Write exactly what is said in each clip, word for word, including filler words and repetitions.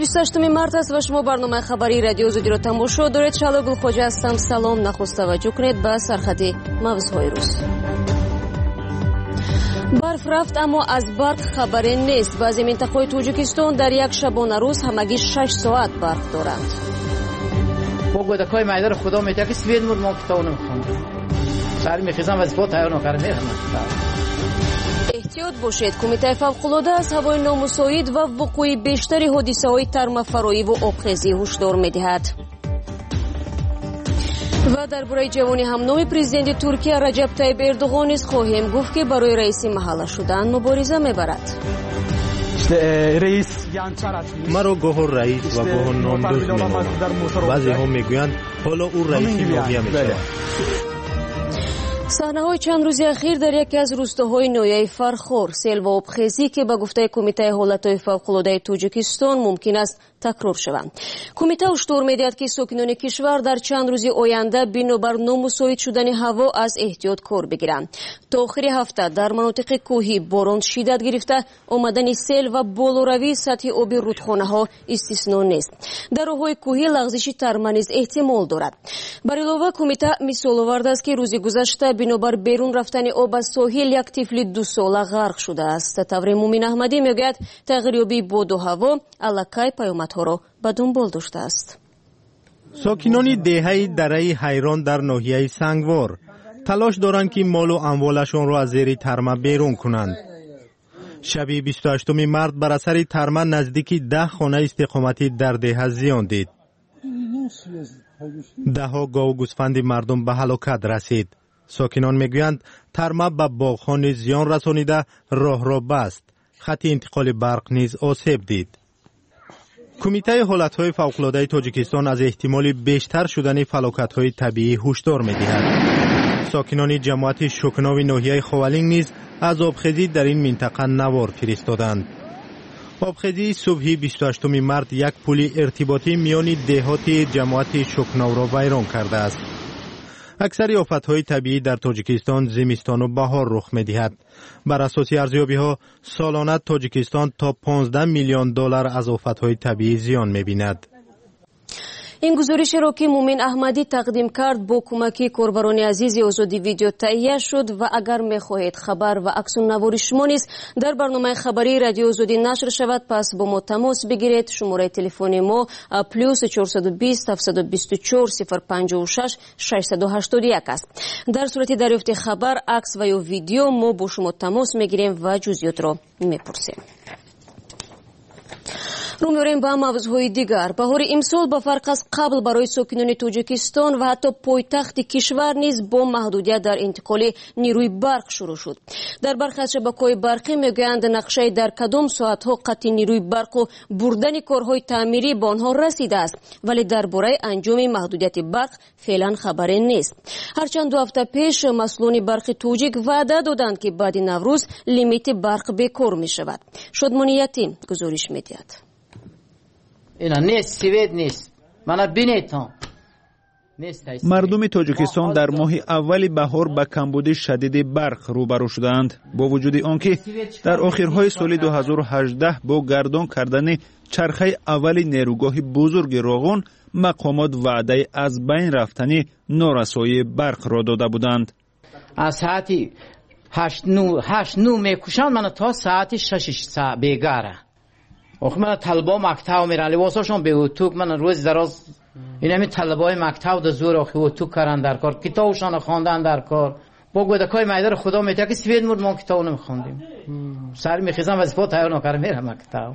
بیست و هشتم مارت است و شما برنامه خبری رادیو زودی را تماشا دارید. شالو گلخوجه هستم. سلام. نخست توجه کنید به سرخط موضوعهای روز. برف رفت اما از برق خبری نیست. بعضی منطقه‌های تاجیکستان در یک شبانه روز همگی شش ساعت برق دارند. با گودکای مایدار خدا میگه که سوید مور ما کتاب نمیخونم. سری میخیزم از پا تیار نکردم میرم. احتیاط باشید. کمیته فوق‌العاده از هوای نامساعد و وقوع بیشتر حادثه‌های ترمفرایی و آبخیزی هشدار می‌دهد. و درباره جوانی همنام پرزیدنت ترکیه رجب طیب اردوغان نیز خواهیم گفت که برای رئیس محله شدن مبارزه می‌برد. رئیس مرا گاه رئیس و گاه نامدوز می‌مانند. بعضی ها میگویند حالا او رئیس ناحیه می‌شود. صحنه‌های چند روزی اخیر در یکی از روستاهای ناحیه فرخار، سیل و آبخیزی که به گفته کمیته حالت‌های فوق‌العاده تاجیکستان ممکن است تکرار شوند. کمیته هشدار می‌دهد که ساکنان کشور در چند روز آینده بنابر نامساعد شدن هوا از احتیاط کار بگیرند. تا آخر هفته در مناطق کوهی باران شدت گرفته، آمدن سیل و بالوروی سطح آب رودخانه‌ها استثنا نیست. در راه‌های کوهی لغزش ترمه نیز احتمال دارد. بر علاوه کمیته مثال آورده است که روز گذشته بنابر بیرون رفتن آب از ساحل یک طفل دو ساله غرق شده است. توریم مومن احمدی میگوید تغییریابی باد و هوا الکی پیامدها را به دنبال داشته است. ساکنان دهه دره حیران در ناحیه سنگوار تلاش دارند که مال و اموالشان را از زیر ترمه بیرون کنند. شب بیست و هشتم مارت بر اثر ترمه نزدیک ده خانه استقامتی در دهه زیان دید. ده ها گاو و گوسفند مردم به هلاکت رسید. ساکنان میگویند ترمه به باغ‌ها نیز زیان رسانیده، راه را بست. خط انتقال برق نیز آسیب دید. کمیته حالت‌های فوق‌العاده تاجیکستان از احتمال بیشتر شدن فلاکت‌های طبیعی هشدار می‌دهد. ساکنان جماعت شکناوی ناحیه خوالینگ نیز از آبخیزی در این منطقه نوار فرستادند. آبخیزی صبح بیست و هشتم مارت یک پل ارتباطی میان دهات جماعت شکناو را ویران کرده است. اکثر آفت‌های طبیعی در تاجیکستان زمستان و بهار رخ می‌دهد. بر اساس ارزیابی‌ها سالانه تاجیکستان تا پانزده میلیون دلار از آفت‌های طبیعی زیان می‌بیند. این گزارش را که مومن احمدی تقدیم کرد با کمک کاربران عزیز آزادی ویدیو تهیه شد و اگر می‌خواهید خبر و عکس النوار شما نیز در برنامه خبری رادیو آزادی نشر شود، پس با ما تماس بگیرید. شماره تلفن ما پلاس چهارصد و بیست هفتصد و بیست و چهار صفر پنجاه و شش ششصد و هشتاد و یک است. در صورت دریافت خبر، عکس و یا ویدیو ما با شما تماس می‌گیریم و جزئیات را می‌پرسیم. رو می‌ریم به موضوعهای دیگر. بهار امسال به فرق از قبل برای ساکنان تاجیکستان و حتی پایتخت کشور نیز با محدودیت در انتقال نیروی برق شروع شد. در برخی از شبکه‌های برقی میگویند نقشه در کدام ساعت‌ها قطع نیروی برق و بردن کارهای تعمیری به آنها رسیده است، ولی درباره انجام محدودیت برق فعلا خبری نیست. هرچند دو هفته پیش مسئولان برق تاجیک وعده دادند که بعد نوروز لیمیت برق بیکار می‌شود. شادمانیتی گزارش می‌دهد. اینا نیست، سوید نیست. منو بینیدم. مردم تاجیکستان در ماه اول بهار با کمبود شدید برق روبرو شدند، با وجود آنکه در آخرهای سال دو هزار و هجده با گردان کردن چرخه اول نیروگاه بزرگ راغون مقامات وعده از بین رفتن نارسایی برق را داده بودند. از ساعتی هشت نو هشت نو میکشند، من تا ساعتی شش ساعت بیگاره. آخه من طلبا مکتب میرن لباساشون به اتوک، من روز دراز این همین طلبای مکتب در زور آخه اتوک کردن در کار، کتابشون خواندن در کار. با گودکای مایدار خدا میگه که سوید مور ما کتاب نمیخوندیم. سری میخیزم از پا تیار نکردم میرم مکتب.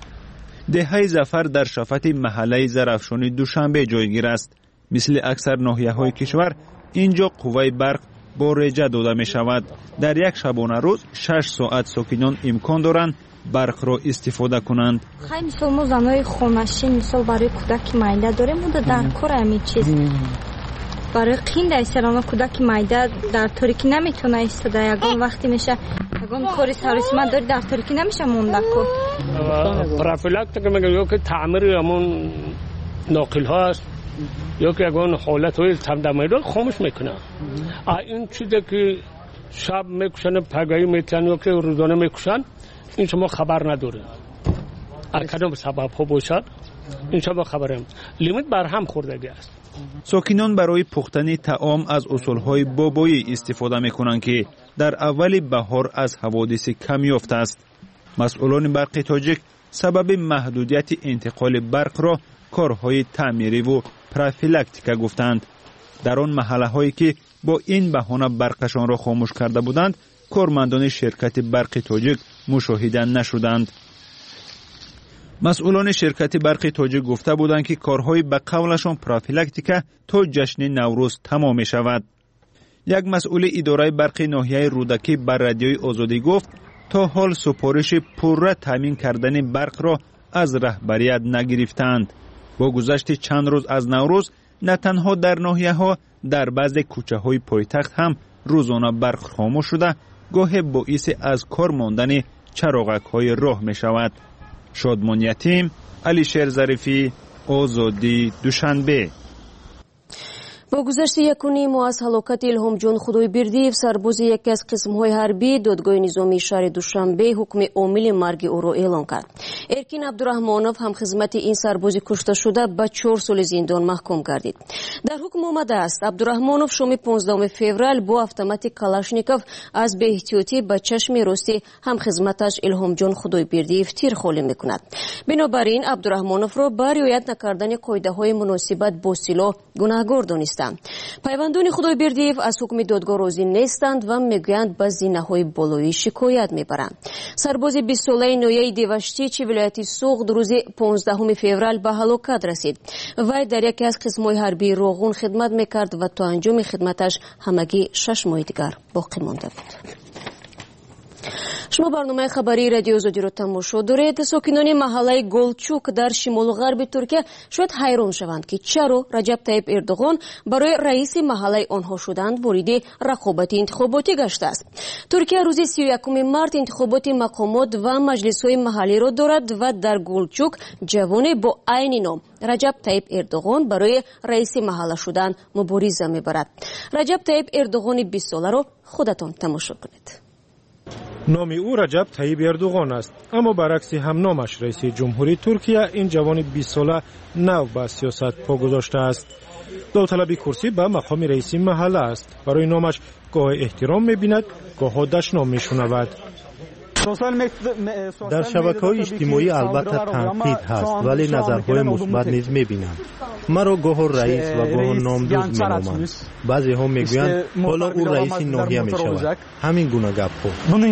دهه ظفر در شفت محله ظرفشانی دوشنبه جایگیر است. مثل اکثر ناحیه‌های کشور اینجا قوه برق با رجا داده می شود. در یک شبانه روز شش ساعت ساکنان امکان دارند برق را استفاده کنند. خیلی مثال ما زنهای خونشین مثال برای کودک مایده داریم و در کار همین چیز برای قین در سلام کودک مایده در تاریکی نمیتونه ایستاده، یگان وقتی میشه یگان کاری سرسمت داری در تاریکی نمیشه مونده کن. پروفیلاکتیک میگه یا که تعمیر همون ناقل هاست یا که یگان حالت های تمدمایی رو خاموش میکنه. این چیزی که شب میکشن پگاهی میتن یا که روزانه میکشن این شما خبر نداره. کدام سبب ها باشد این شما خبرم لیمیت بر هم خوردگی است. ساکنان برای پختن طعام از اصولهای بابایی استفاده میکنند که در اول بهار از حوادث کم یافته است. مسئولان برق تاجیک سبب محدودیت انتقال برق را کارهای تعمیری و پروفیلاکتیک گفتند. در آن محله هایی که با این بهانه برقشان را خاموش کرده بودند، کارمندان شرکت برق تاجیک مشاهده نشدند. مسئولان شرکت برق تاجیک گفته بودند که کارهای به قولشان پروفیلاکتیک تا جشن نوروز تمام می شود. یک مسئول اداره برق ناحیه رودکی بر رادیوی آزادی گفت تا حال سفارش پوره تامین کردن برق را از رهبریت نگرفتند. با گذشت چند روز از نوروز نه تنها در ناحیه ها، در بعضی کوچه های پایتخت هم روزانه برق خاموش شده، گاهی باعث از کار ماندن چراغک های راه می شود. شادمان یتیم، علیشیر ظریفی، آزادی، دوشنبه. با گذشت یک و نیم ماه از هلاکت الهام جان خدایبردیев سرباز یکی از قسم‌های حربی دادگاه نظامی شهر دوشنبه حکم عامل مرگ او را اعلام کرد. ارکین عبدالرحمانов هم خدمت این سرباز کشته شده به چهار سال زندان محکوم گردید. در حکم آمده است عبدالرحمانov شام پانزدهم فوریه با автомат کلاشنیکوف از به احتیاطی به چشم راستی هم خدمتش الهام جان خدایبردیев تیر خالی میکند. بنابراین عبدالرحمانov را بر رعایت نکردن قاعده‌های مناسبت با سلاح گناهکار دانست. پیوندان خدایبردیев از حکم دادگاه راضی نیستند و میگویند به زینه‌های بالایی شکایت میبرند. سرباز بیست ساله نویه دیوشتیچ ولایت سوغد روز پانزدهم فوریه به هلاکت رسید. وی در یکی از قسم‌های حربی روغون خدمت میکرد و تا انجام خدمتش همگی شش ماه دیگر باقی مانده بود. شما برنامه خبری رادیو آزادی را تماشا دارید. ساکنان محله گلچوک در شمال غرب ترکیه شاید حیران شوند که چرا رجب طیب اردوغان برای رئیس محله آنها شدند وارد رقابت انتخاباتی گشته است. ترکیه روز سی و یکم مارت انتخابات مقامات و مجلس‌های محلی را دارد و در گلچوک جوان با عین نام رجب طیب اردوغان برای رئیس محله شدن مبارزه می‌برد. رجب طیب اردوغان بیست ساله را خودتان تماشا کنید. نام او رجب طیب اردوغان است، اما برعکس هم نامش رئیس جمهوری ترکیه این جوان بیست ساله نو به سیاست پا گذاشته است. داوطلبی کرسی به مقام رئیس محله است. برای نامش گاه احترام می‌بیند، گاه دشنام می‌شنود. در شبکه‌های اجتماعی البته تنقید هست، ولی نظرهای مثبت نیز می‌بینم. مرا گاه رئیس و گاه نامزد می‌نامند. بعضی ها میگویند حالا او رئیس ناحیه می‌شود. همین گونه گپ‌ها.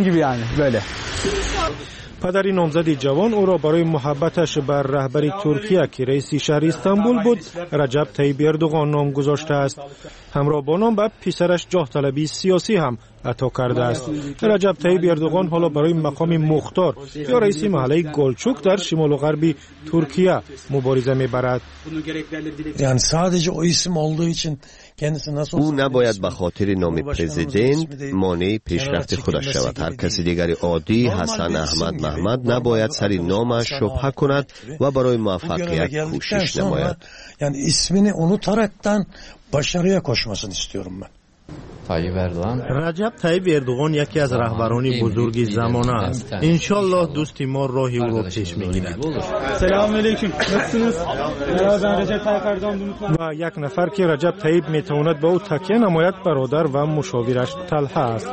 پدر نامزد جوان او را برای محبتش بر رهبری ترکیه که رئیس شهر استانبول بود رجب طیب اردوغان نام گذاشته است. همراه با نام به پسرش جاه طلبی سیاسی هم عطا کرده است. رجب طیب اردوغان حالا برای مقام مختار یا رئیس محله گلچوک در شمال و غربی ترکیه مبارزه میبرد. یعنی sadece o isim olduğu için او نباید به خاطر نام پرزیدنت مانع پیشرفت خودش شود. هر کسی دیگری عادی حسن احمد محمد نباید سر نامش شبهه کند و برای موفقیت کوشش نماید. یعنی ismini unutaraktan başarıya koşmasını istiyorum ben. رجب طیب اردوغان یکی از رهبران بزرگ زمانه است. انشالله دوست ما راهی او را پیش میگیرد. سلام علیکم. نسیمز. من رجب طیب اردوغان و یک نفر که رجب طیب میتواند به او تکیه نماید برادر و مشاورش طلحه است.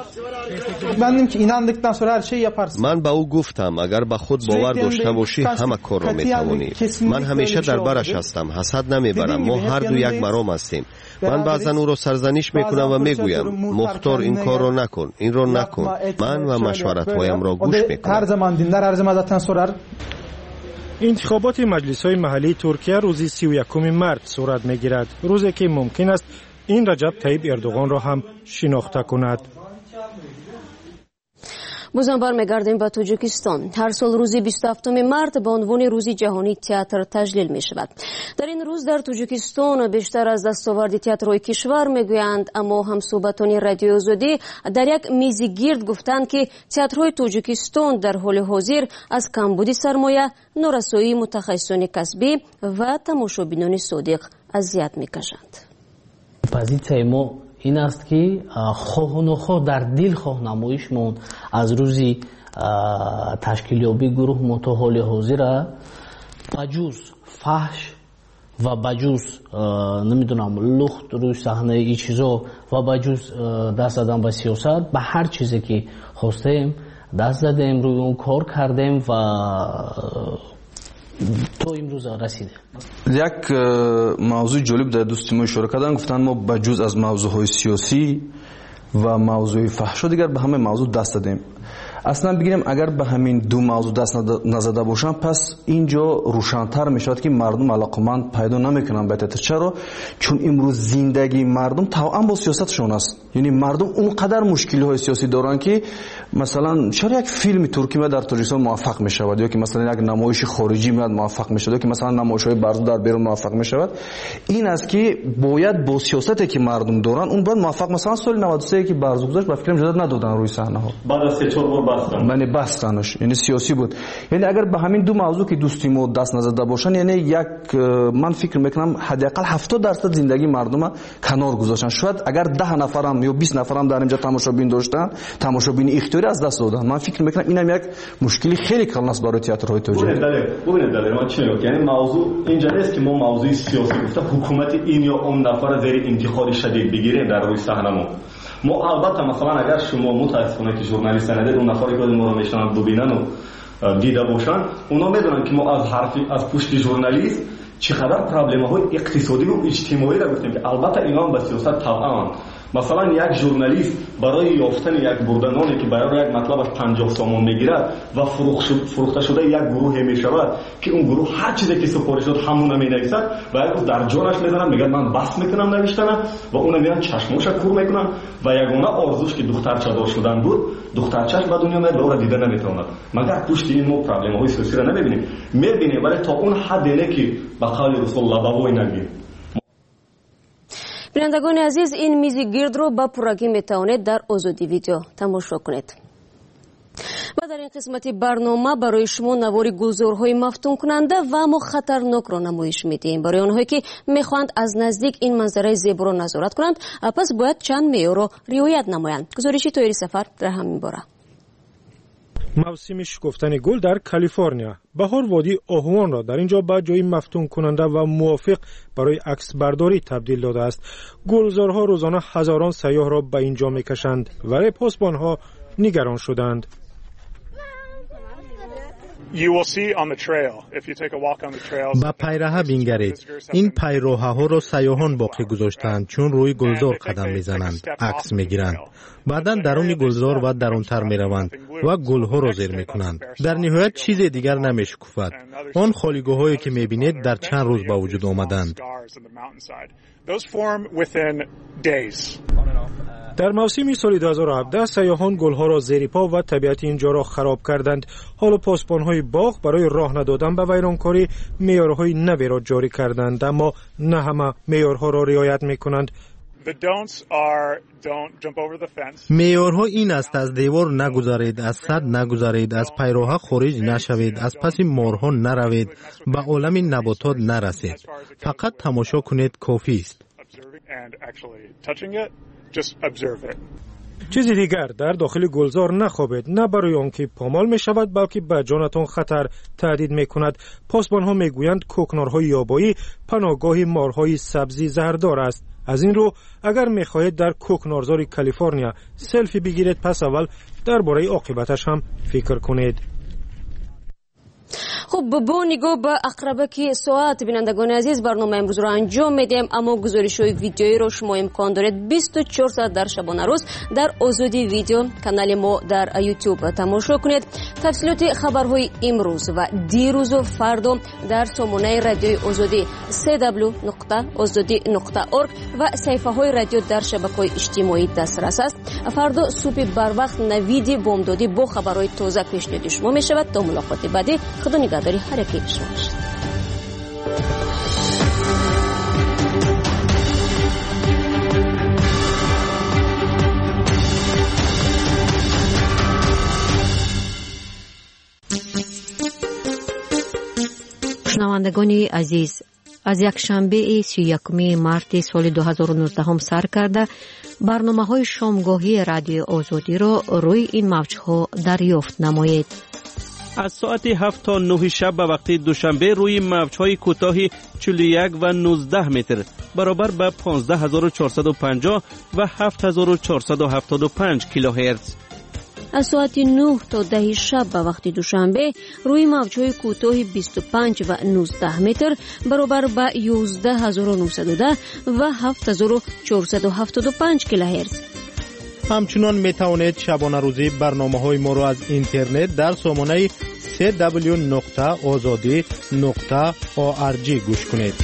من به او گفتم اگر به خود باور داشته باشی همه کار را میتوانی. من همیشه در برش هستم، حسد نمیبرم. ما هر دو یک مرام هستیم. من بعضا او را سرزنش میکنم و میگویم مختار این کار را نکن، این را نکن. من و مشورت هایم را گوش میکنم. انتخابات مجلس های محلی ترکیه روز سی و یکم مارت صورت میگیرد، روزی که ممکن است این رجب طیب اردوغان را هم شناخته کند. بازم برمیگردیم به تاجیکستان. هر سال روز بیست و هفتم مارت به عنوان روز جهانی تئاتر تجلیل می شود. در این روز در تاجیکستان بیشتر از دستاورد تئاترهای کشور میگویند، اما هم صحبتان رادیو آزادی در یک میز گرد گفتند که تئاترهای تاجیکستان در حال حاضر از کمبود سرمایه، نارسایی متخصصان کسبی و تماشابینان صادق اذیت میکشند. پوزیسیون ما این است که خواه و نخواه در دل خواه نمایشمون از روزی تشکیلیابی گروه متحال حاضر بجوز فحش و بجوز نمیدونم لخت روی صحنه این چیزا و بجوز دست زدن به سیاست به هر چیزی که خواستیم دست زدیم روی اون کار کردیم و تو امروز رسیده. یک موضوع جالب در دوستی ما اشاره کردن، گفتن ما بجوز از موضوعهای سیاسی و موضوع فحش دیگر به همه موضوع دست دادیم. اصلا بگیریم اگر به همین دو موضوع دست نزده باشن پس اینجا روشن‌تر میشود که مردم علاقمند پیدا نمیکنن به تتر. چرا؟ چون امروز زندگی مردم توأم با سیاستشون است. یعنی مردم اونقدر مشکلی های سیاسی دارن که مثلا چرا یک فیلم ترکی میاد در تاجیکستان موفق میشود یا که مثلا یک نمایش خارجی میاد موفق میشود یا که مثلا نمایش های برزو در بیرون موفق میشود، این است که باید با سیاستی که مردم دارن اون باید موفق. مثلا سال نود و سه که برزو گذاشت با فیلم اجازه ندادن روی صحنه ها، بعد از سه چهار بار بستن یعنی بستنش، یعنی سیاسی بود. یعنی اگر به همین دو موضوع که دوستی ما دست نزده باشن، یعنی یک من فکر میکنم حداقل هفتاد درصد زندگی مردم کنار گذاشتن. شاید اگر ده نفرم یا بیست نفرم در اینجا تماشابین داشتن، تماشابین اختیاری از دست دادن. من فکر میکنم اینم یک مشکلی خیلی کلان است برای تئاترهای توجیه. ببینید دلیل ما چیه؟ یعنی موضوع اینجا نیست که ما موضوع سیاسی گفته حکومت این یا اون نفر زیر انتقاد شدید بگیریم در روی صحنه. ما البته مثلا اگر شما متاسفانه که ژورنالیست ندید اون نفری که ما رو میشنن ببینن و دیده باشن، اونا میدونن که ما از حرفی از پشت ژورنالیست چقدر پرابلم های اقتصادی و اجتماعی را گفتیم که البته اینا به سیاست طبعا. مثلا یک ژورنالیست برای یافتن یک بردنانی که برای یک مطلبش پنجاه سوم میگیرد و فروخته شده یک گروه میشود که اون گروه هر چیزی که سفارش داد همون مینویسد و یک در جانش میزنن، میگن من بس میکنم نوشتن و اون میان چشموش کور میکنن و یگانه آرزوش که دخترچه دار شدن بود، دخترچه‌اش به دنیا میاد و دیده نمیتواند. مگر پشت این مو پرابلم های سیاسی را نمیبینیم، میبینیم ولی تا اون حد نه که به قول رسول الله بابای نگیم. بینندگان عزیز، این میز گرد رو با پرگی میتوانید در آزادی ویدیو تماشا کنید. و در این قسمت برنامه برای شما نواری گلزارهای مفتون کننده و ما خطرناک را نمایش میدیم. برای آنهایی که میخواهند از نزدیک این منظره زیبا را نظارت کنند، پس باید چند معیار را رعایت نمایند. گزارشی طوری سفر در همین باره. موسم شکفتن گل در کالیفرنیا. بهار وادی آهوان را در اینجا به جای مفتون کننده و موافق برای عکس برداری تبدیل داده است. گلزارها روزانه هزاران سیاح را به اینجا میکشند ولی پاسبانها نگران شدند. با پیراه بینگرید. این پیراه ها را سیاحان باقی گذاشتند چون روی گلزار قدم میزنند، عکس میگیرند. بعدا درون گلزار و درونتر میروند و گلها را زیر میکنند. در نهایت چیز دیگر نمیشکفد. آن خالیگاه هایی که میبینید در چند روز با وجود آمدند. در موسم سال دو هزار و هفده سیاحان گلها را زیر پا و طبیعت اینجا را خراب کردند. حالا پاسبان‌های باغ برای راه ندادن به ویرانکاری معیارهای نوی را جاری کردند، اما نه همه معیارها را رعایت می‌کنند. معیارها این است: از دیوار نگذارید، از سد نگذارید، از پیراه خارج نشوید، از پس مارها نروید، به عالم نباتات نرسید. فقط تماشا کنید کافی است. چیزی دیگر در داخل گلزار نخوابید، نه برای آنکه پامال می شود بلکه به جانتان خطر تهدید می کند. پاسبان ها می گویند کوکنارهای یابایی پناهگاه مارهای سبزی زهردار است. از این رو اگر می خواهید در کوکنارزار کالیفرنیا سلفی بگیرید، پس اول درباره عاقبتش هم فکر کنید. خب با نگاه به اقربه ساعت بینندگان عزیز برنامه امروز را انجام میدیم، اما گزارش های ویدیویی را شما امکان دارید بیست و چهار ساعت در شبانه روز در آزادی ویدیو کانال ما در یوتیوب تماشا کنید. تفصیلات خبرهای امروز و دیروز و فردا در سامانه رادیوی آزادی دبلیو دبلیو دبلیو نقطه آزادی نقطه اورگ و صفحه های رادیو در شبکه‌های اجتماعی دسترس است. فردا صبح بر وقت نوید بامدادی با خبرهای تازه پیشنهاد شما می شود. تا ملاقات بعدی، خدا نگهداری هر یک شما باشید. شنوندگان عزیز، از یک شنبه سی و یکم مارت سال دو هزار و نوزده سر کرده برنامه‌های شامگاهی رادیو آزادی را روی این موج‌ها دریافت نمایید. از ساعت هفت تا نه شب به وقت دوشنبه روی موج‌های کوتاه چهل و یک و نوزده متر برابر به پانزده هزار و چهارصد و پنجاه و هفت هزار و چهارصد و هفتاد و پنج کیلوهرتز. از ساعت نه تا ده شب به وقت دوشنبه روی موج‌های کوتاه بیست و پنج و نوزده متر برابر به یازده هزار و نهصد و ده و هفت هزار و چهارصد و هفتاد و پنج کیلوهرتز. همچنان می توانید شبانه روزی برنامه‌های ما را از اینترنت در سامانه سی دبلیو نقطه آزادی نقطه او آر جی گوش کنید.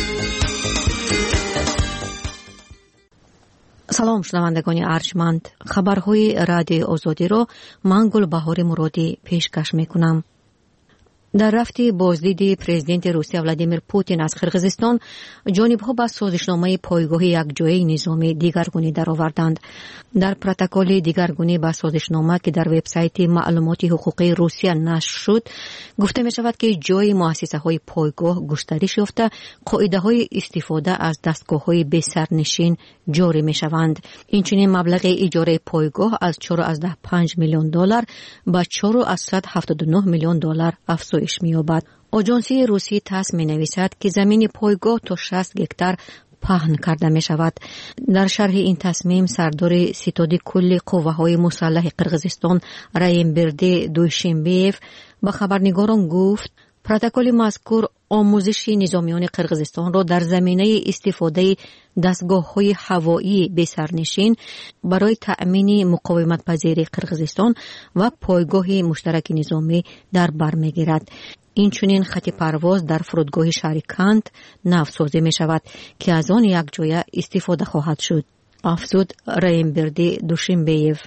سلام شنوندگان ارجمند، خبرهای رادیو آزادی را من گلبهار مرادی پیشکش میکنم. در رفت بازدید پرزیدنت روسیه ولادیمیر پوتین از قرقیزستان، جانب‌ها به سازشنامه پایگاه یکجایی نظامی دیگرگونی درآوردند. در پروتکل دیگرگونی به سازشنامه که در وبسایت معلومات حقوقی روسیه نشر شد، گفته می شود که جای مؤسسه‌های پایگاه گسترش یافته، قاعده‌های استفاده از دستگاه‌های بی سرنشین جاری می شوند. اینچنین مبلغ اجاره پایگاه از چهار و پنج میلیون دلار به چهار و هفتاد و نه میلیون دلار افزایش می‌یابد. آژانسی روسی تاس می‌نویسد که زمین پایگاه تا شصت هکتار پهن کرده می شود. در شرح این تصمیم سردار ستاد کل قوه‌های مسلح قرقیزستان رایمبرد دوشنبیف به خبرنگاران گفت پروتکل مذکور آموزش نظامیان قرقیزستان را در زمینه استفاده دستگاه‌های هوایی بی سرنشین برای تأمین مقاومت پذیری قرقیزستان و پایگاه مشترک نظامی در بر می‌گیرد. این چنین خط پرواز در فرودگاه شهر کنت نوسازی می شود که از آن یک جای استفاده خواهد شد. افزود رایمبرد دوشنبیف.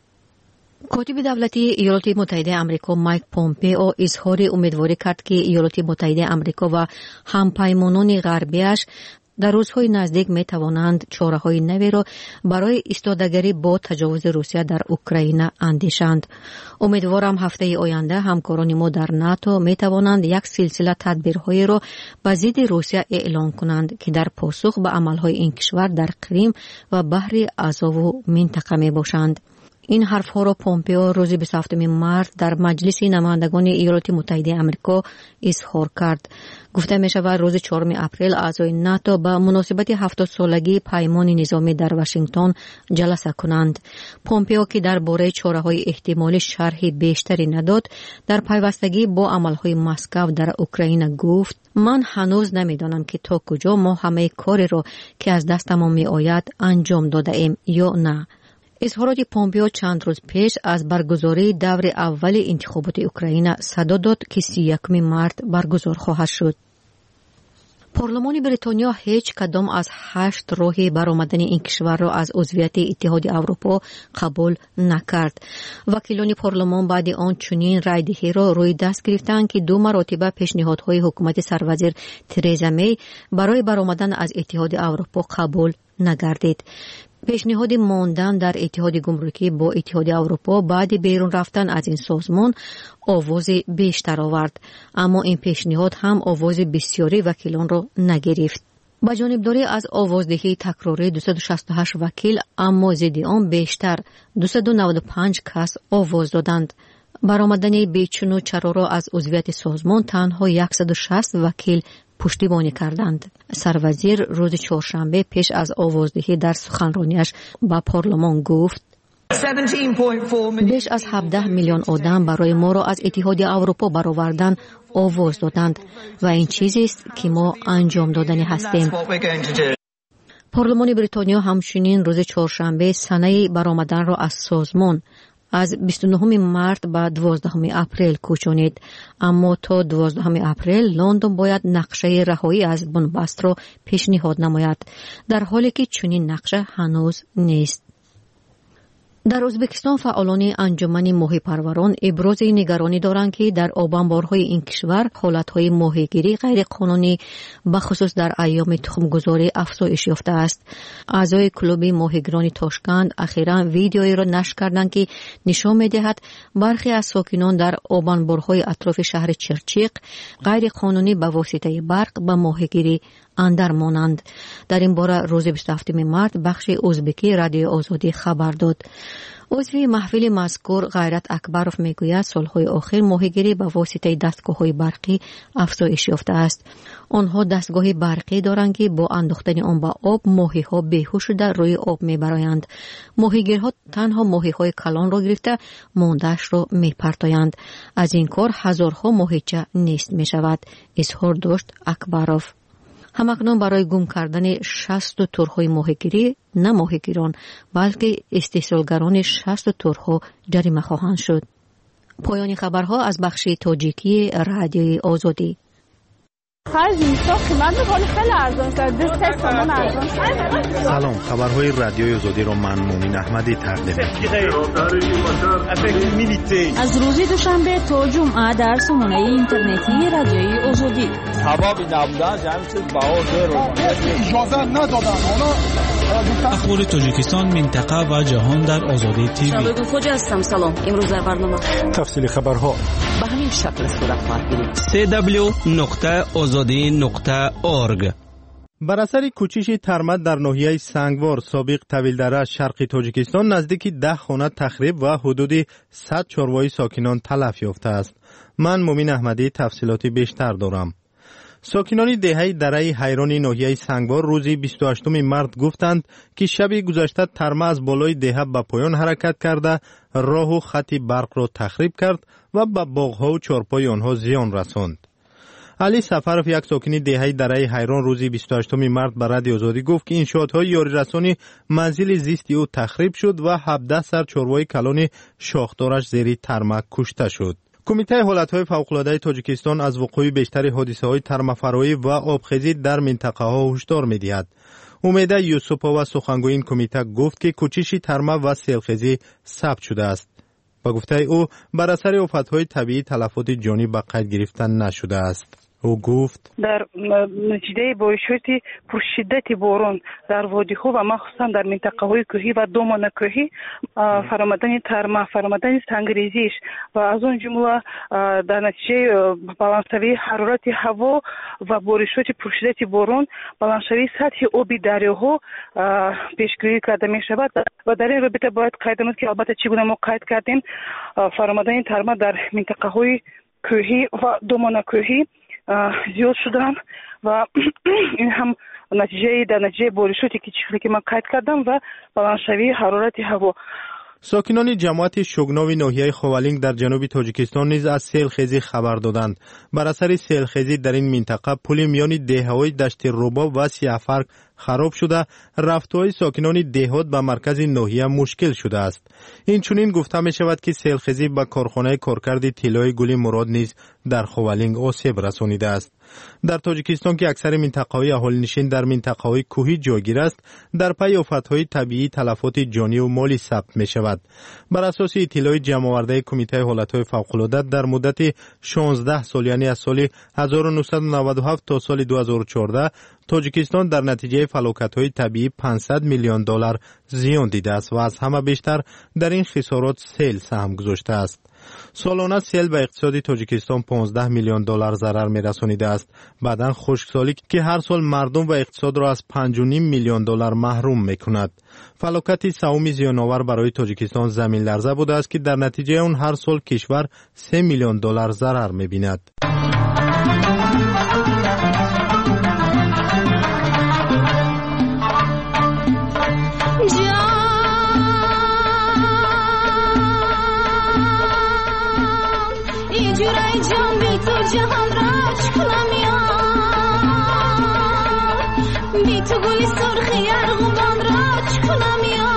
کاتب دولتی ایالات متحده آمریکا مایک پومپئو اظهار امیدواری کرد که ایالات متحده آمریکا و همپیمانان غربیش در روزهای نزدیک می توانند چاره‌های نوی را برای ایستادگی با تجاوز روسیه در اوکراین اندیشند. امیدوارم هفته آینده همکاران ما در ناتو می توانند یک سلسله تدبیرهای را به ضد روسیه اعلان کنند که در پاسخ به عملهای این کشور در کریم و بحر آزاو و منطقه می باشند. این حرفها را پومپئو روز بیست و هفتم مارس در مجلس نمایندگان ایالات متحده آمریکا اظهار کرد. گفته می شود روز چهارم اپریل اعضای ناتو به مناسبت هفتاد سالگی پیمان نظامی در واشنگتن جلسه کنند. پومپئو که درباره چاره‌های احتمالی شرح بیشتری نداد، در پیوستگی با عملهای مسکو در اوکراین گفت من هنوز نمیدانم که تا کجا ما همه کاری را که از دستمان می آید انجام داده ایم یا نه. اظهارات پومپئو چند روز پیش از برگزاری دور اول انتخابات اوکراین صدا داد که سی و یکم مارس برگزار خواهد شد. پارلمان بریتانیا هیچ کدام از هشت راه برآمدن این کشور را از عضویت اتحاد اروپا قبول نکرد. وکیلان پارلمان بعد آن چنین رایدهی را روی دست گرفتند که دو مرتبه پیشنهادهای حکومت سروزیر ترزا می برای برآمدن از اتحاد اروپا قبول نگردید. پیشنهاد ماندن در اتحاد گمرکی با اتحاد اروپا بعد بیرون رفتن از این سازمان آواز بیشتر آورد، اما این پیشنهاد هم آواز بسیاری وکیلان را نگرفت. با جانبداری از آوازدهی تکراری دویست و شصت و هشت وکیل، اما ضد آن بیشتر دویست و نود و پنج کس آواز دادند. برآمدن بیچون و چرا را از عضویت سازمان تنها صد و شصت وکیل پشتیبانی کردند. سروزیر روز چهارشنبه پیش از آوازدهی در سخنرانیش با پارلمان گفت بیش از هفده میلیون آدم برای ما را از اتحاد اروپا برآوردن آواز دادند و این چیزی است که ما انجام دادنی هستیم. پارلمان بریتانیا همچنین روز چهارشنبه سنه برآمدن را از سازمان از بیست و نهم مارس به دوازدهم اپریل کوچانید، اما تا دوازدهم اپریل لندن باید نقشه رهایی از بنبست را پیشنهاد نماید، در حالی که چنین نقشه هنوز نیست. در ازبکستان فعالان انجمن ماهیپروران ابراز نگرانی دارند که در آبانبارهای این کشور حالتهای ماهیگیری غیر قانونی بخصوص در ایام تخمگذاری افزایش یافته است. اعضای کلوب ماهیگیران تاشکند اخیراً ویدیویی را نشر کردند که نشان می‌دهد برخی از ساکنان در آبانبارهای اطراف شهر چرچیق غیر قانونی به واسطه برق به ماهیگیری اندر مانند. در این باره روز بیست و هفتم مارس بخش ازبکی رادیو آزادی خبر داد. عضو محفل مذکور غیرت اکبروف میگوید سالهای آخر ماهیگیری به واسطه دستگاه‌های برقی افزایش یافته است. آنها دستگاه برقی دارند که با انداختن آن به آب ماهی‌ها بیهوش شده روی آب میبرایند. ماهیگیرها تنها ماهی‌های کلان را گرفته مانده‌اش را میپرتایند. از این کار هزارها ماهیچه نیست میشود. اظهار داشت اکبروف. همکنون برای گم کردن شصت تورهای ماهیگیری نه ماهیگیران بلکه استحصالگران شصت تورها جریمه خواهند شد. پایان خبرها از بخش تاجیکی رادیوی آزادی. سلام، خبرهای رادیوی آزادی را من مومن احمدی تقدیم می‌کنم. از روز دوشنبه تا جمعه در سامانه اینترنتی رادیوی آزادی. سبب نبودن جمع چیز بهار رو اجازه ندادن. اخبار تاجیکستان، منطقه و جهان در آزادی تیوی. شبکه خوج هستم. سلام. امروز در برنامه تفصیل خبرها به همین شکل صورت خواهد گرفت. سی دبلیو نقطه آزادی نقطه اورگ. بر اثر کوچش ترمت در ناحیه سنگوار سابق طویلدره شرقی تاجیکستان نزدیک ده خانه تخریب و حدود صد چاروای ساکنان تلف یافته است. من مومن احمدی تفصیلاتی بیشتر دارم. ساکنان دهه دره حیرانی ناحیه سنگوار روز بیست و هشتم مارس گفتند که شب گذشته ترمه از بالای دهه به پایان حرکت کرده راه و خط برق را تخریب کرد و به باغ‌ها و چارپای آنها زیان رساند. علی سفرов یک ساکن دهه دره حیران روز بیست و هشتم مارس به رادیو آزادی گفت که انشاءات‌های یاری رسانی منزل زیستی او تخریب شد و هفده سر چاروای کلان شاخدارش زیر ترمه کشته شد. کمیته حالتهای فوق‌العاده تاجیکستان از وقوع بیشتر حادثه‌های ترمه‌فرایی و آبخیزی در منطقه‌ها هشدار می‌دهد. امید یوسف‌ها و سخنگوی این کمیته گفت که کوچش ترمه و سیلخیزی ثبت شده است. با گفته او بر اثر آفت‌های طبیعی تلفات جانی به قید گرفتن نشده است. او گفت در نتیجه بارشات پرشدت باران در وادی‌ها و مخصوصا در منطقه‌های کوهی و دومانه کوهی فرآمدن ترمه، فرآمدن سنگریزش و از اون جمله در نتیجه بالانس‌شوی حرارت هوا و بارشات پرشدت باران بالانس‌شوی سطح آب دریاها پیشگویی کرده می‌شود و در این رابطه باید قید نمود که البته چگونه ما قید کردیم فرآمدن ترمه در منطقه‌های کوهی و دومانه کوهی زیاد شدن و این هم نتیجه در نتیجه بارشاتی که چیزی که من قید کردم و بالانس‌شوی حرارت هوا. ساکنان جماعت شوگناوی ناحیه خوالینگ در جنوب تاجیکستان نیز از سیلخیزی خبر دادند. بر اثر سیلخیزی در این منطقه پل میان دهه‌های دشت روبا و سیافرق خراب شده، رفت‌های ساکنان دهات به مرکز ناحیه مشکل شده است. این چنین گفته می شود که سیلخیزی به کارخانه کارکرد طلای گل مراد نیز در خوالینگ آسیب رسانیده است. در تاجیکستان که اکثر منطقه‌های اهالی‌نشین در منطقه‌های کوهی جایگیر است، در پی آفت‌های طبیعی تلفات جانی و مالی ثبت می شود. بر اساس اطلاع جمع‌آورده کمیته حالت‌های فوق‌العاده در مدت شانزده سال یعنی از سال هزار و نهصد و نود و هفت تا سال دو هزار و چهارده تاجیکستان در نتیجه فلاکت‌های طبیعی پانصد میلیون دلار زیان دیده است و از همه بیشتر در این خسارات سیل سهم گذاشته است. سالانه سیل به اقتصاد تاجیکستان پانزده میلیون دلار ضرر می‌رسانیده است. بعداً خشکسالی که هر سال مردم و اقتصاد را از پنج و نیم میلیون دلار محروم می‌کند. فلاکت سوم زیان‌آور برای تاجیکستان زمین لرزه بوده است که در نتیجه آن هر سال کشور سه میلیون دلار ضرر می‌بیند. جهان راج کنم یا بی تو گل سرخی ارغوان راج کنم یا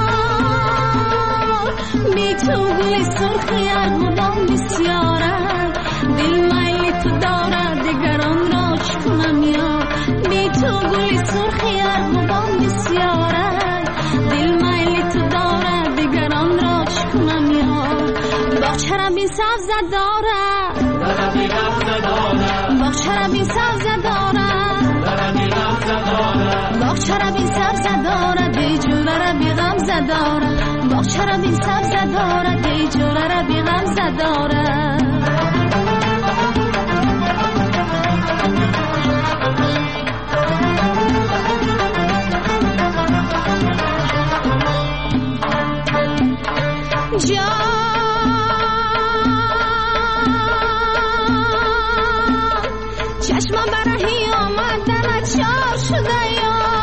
بی تو گل سرخی ارغوان بسیارد دل میل تو دارد دگران راج کنم یا بی تو گل سرخی ارغوان بسیارد دل میل تو دارد دگران راج کنم یا باغچه را بی سبزه دارد باغچه بین سبزه دارد باغچه بین سبزه دارد ای جوره بی غمزه دارد باغچه بین سبزه دارد ای جوره بی غمزه دارد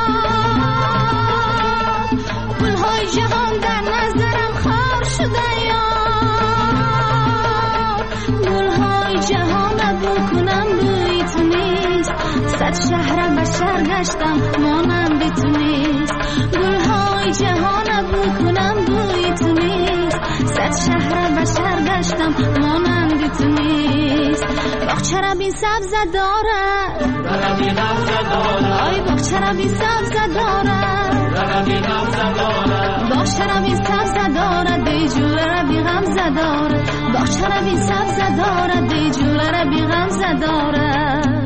گلهای جهان در نظرم خار شده یا گلهای جهان بو کنم بوی تو نیست صد شهر بشر گشتم مانند تو نیست گلهای جهان بو کنم بوی تو نیست صد شهر بشر گشتم مانند تو نیست باغچه را بی سبزه دارد آی باغچه را بی سبزه دارد باغچه را بی سبزه دارد دی جوله را بی غمزه دارد باغچه را بی سبزه دارد دی جوله را بی غمزه دارد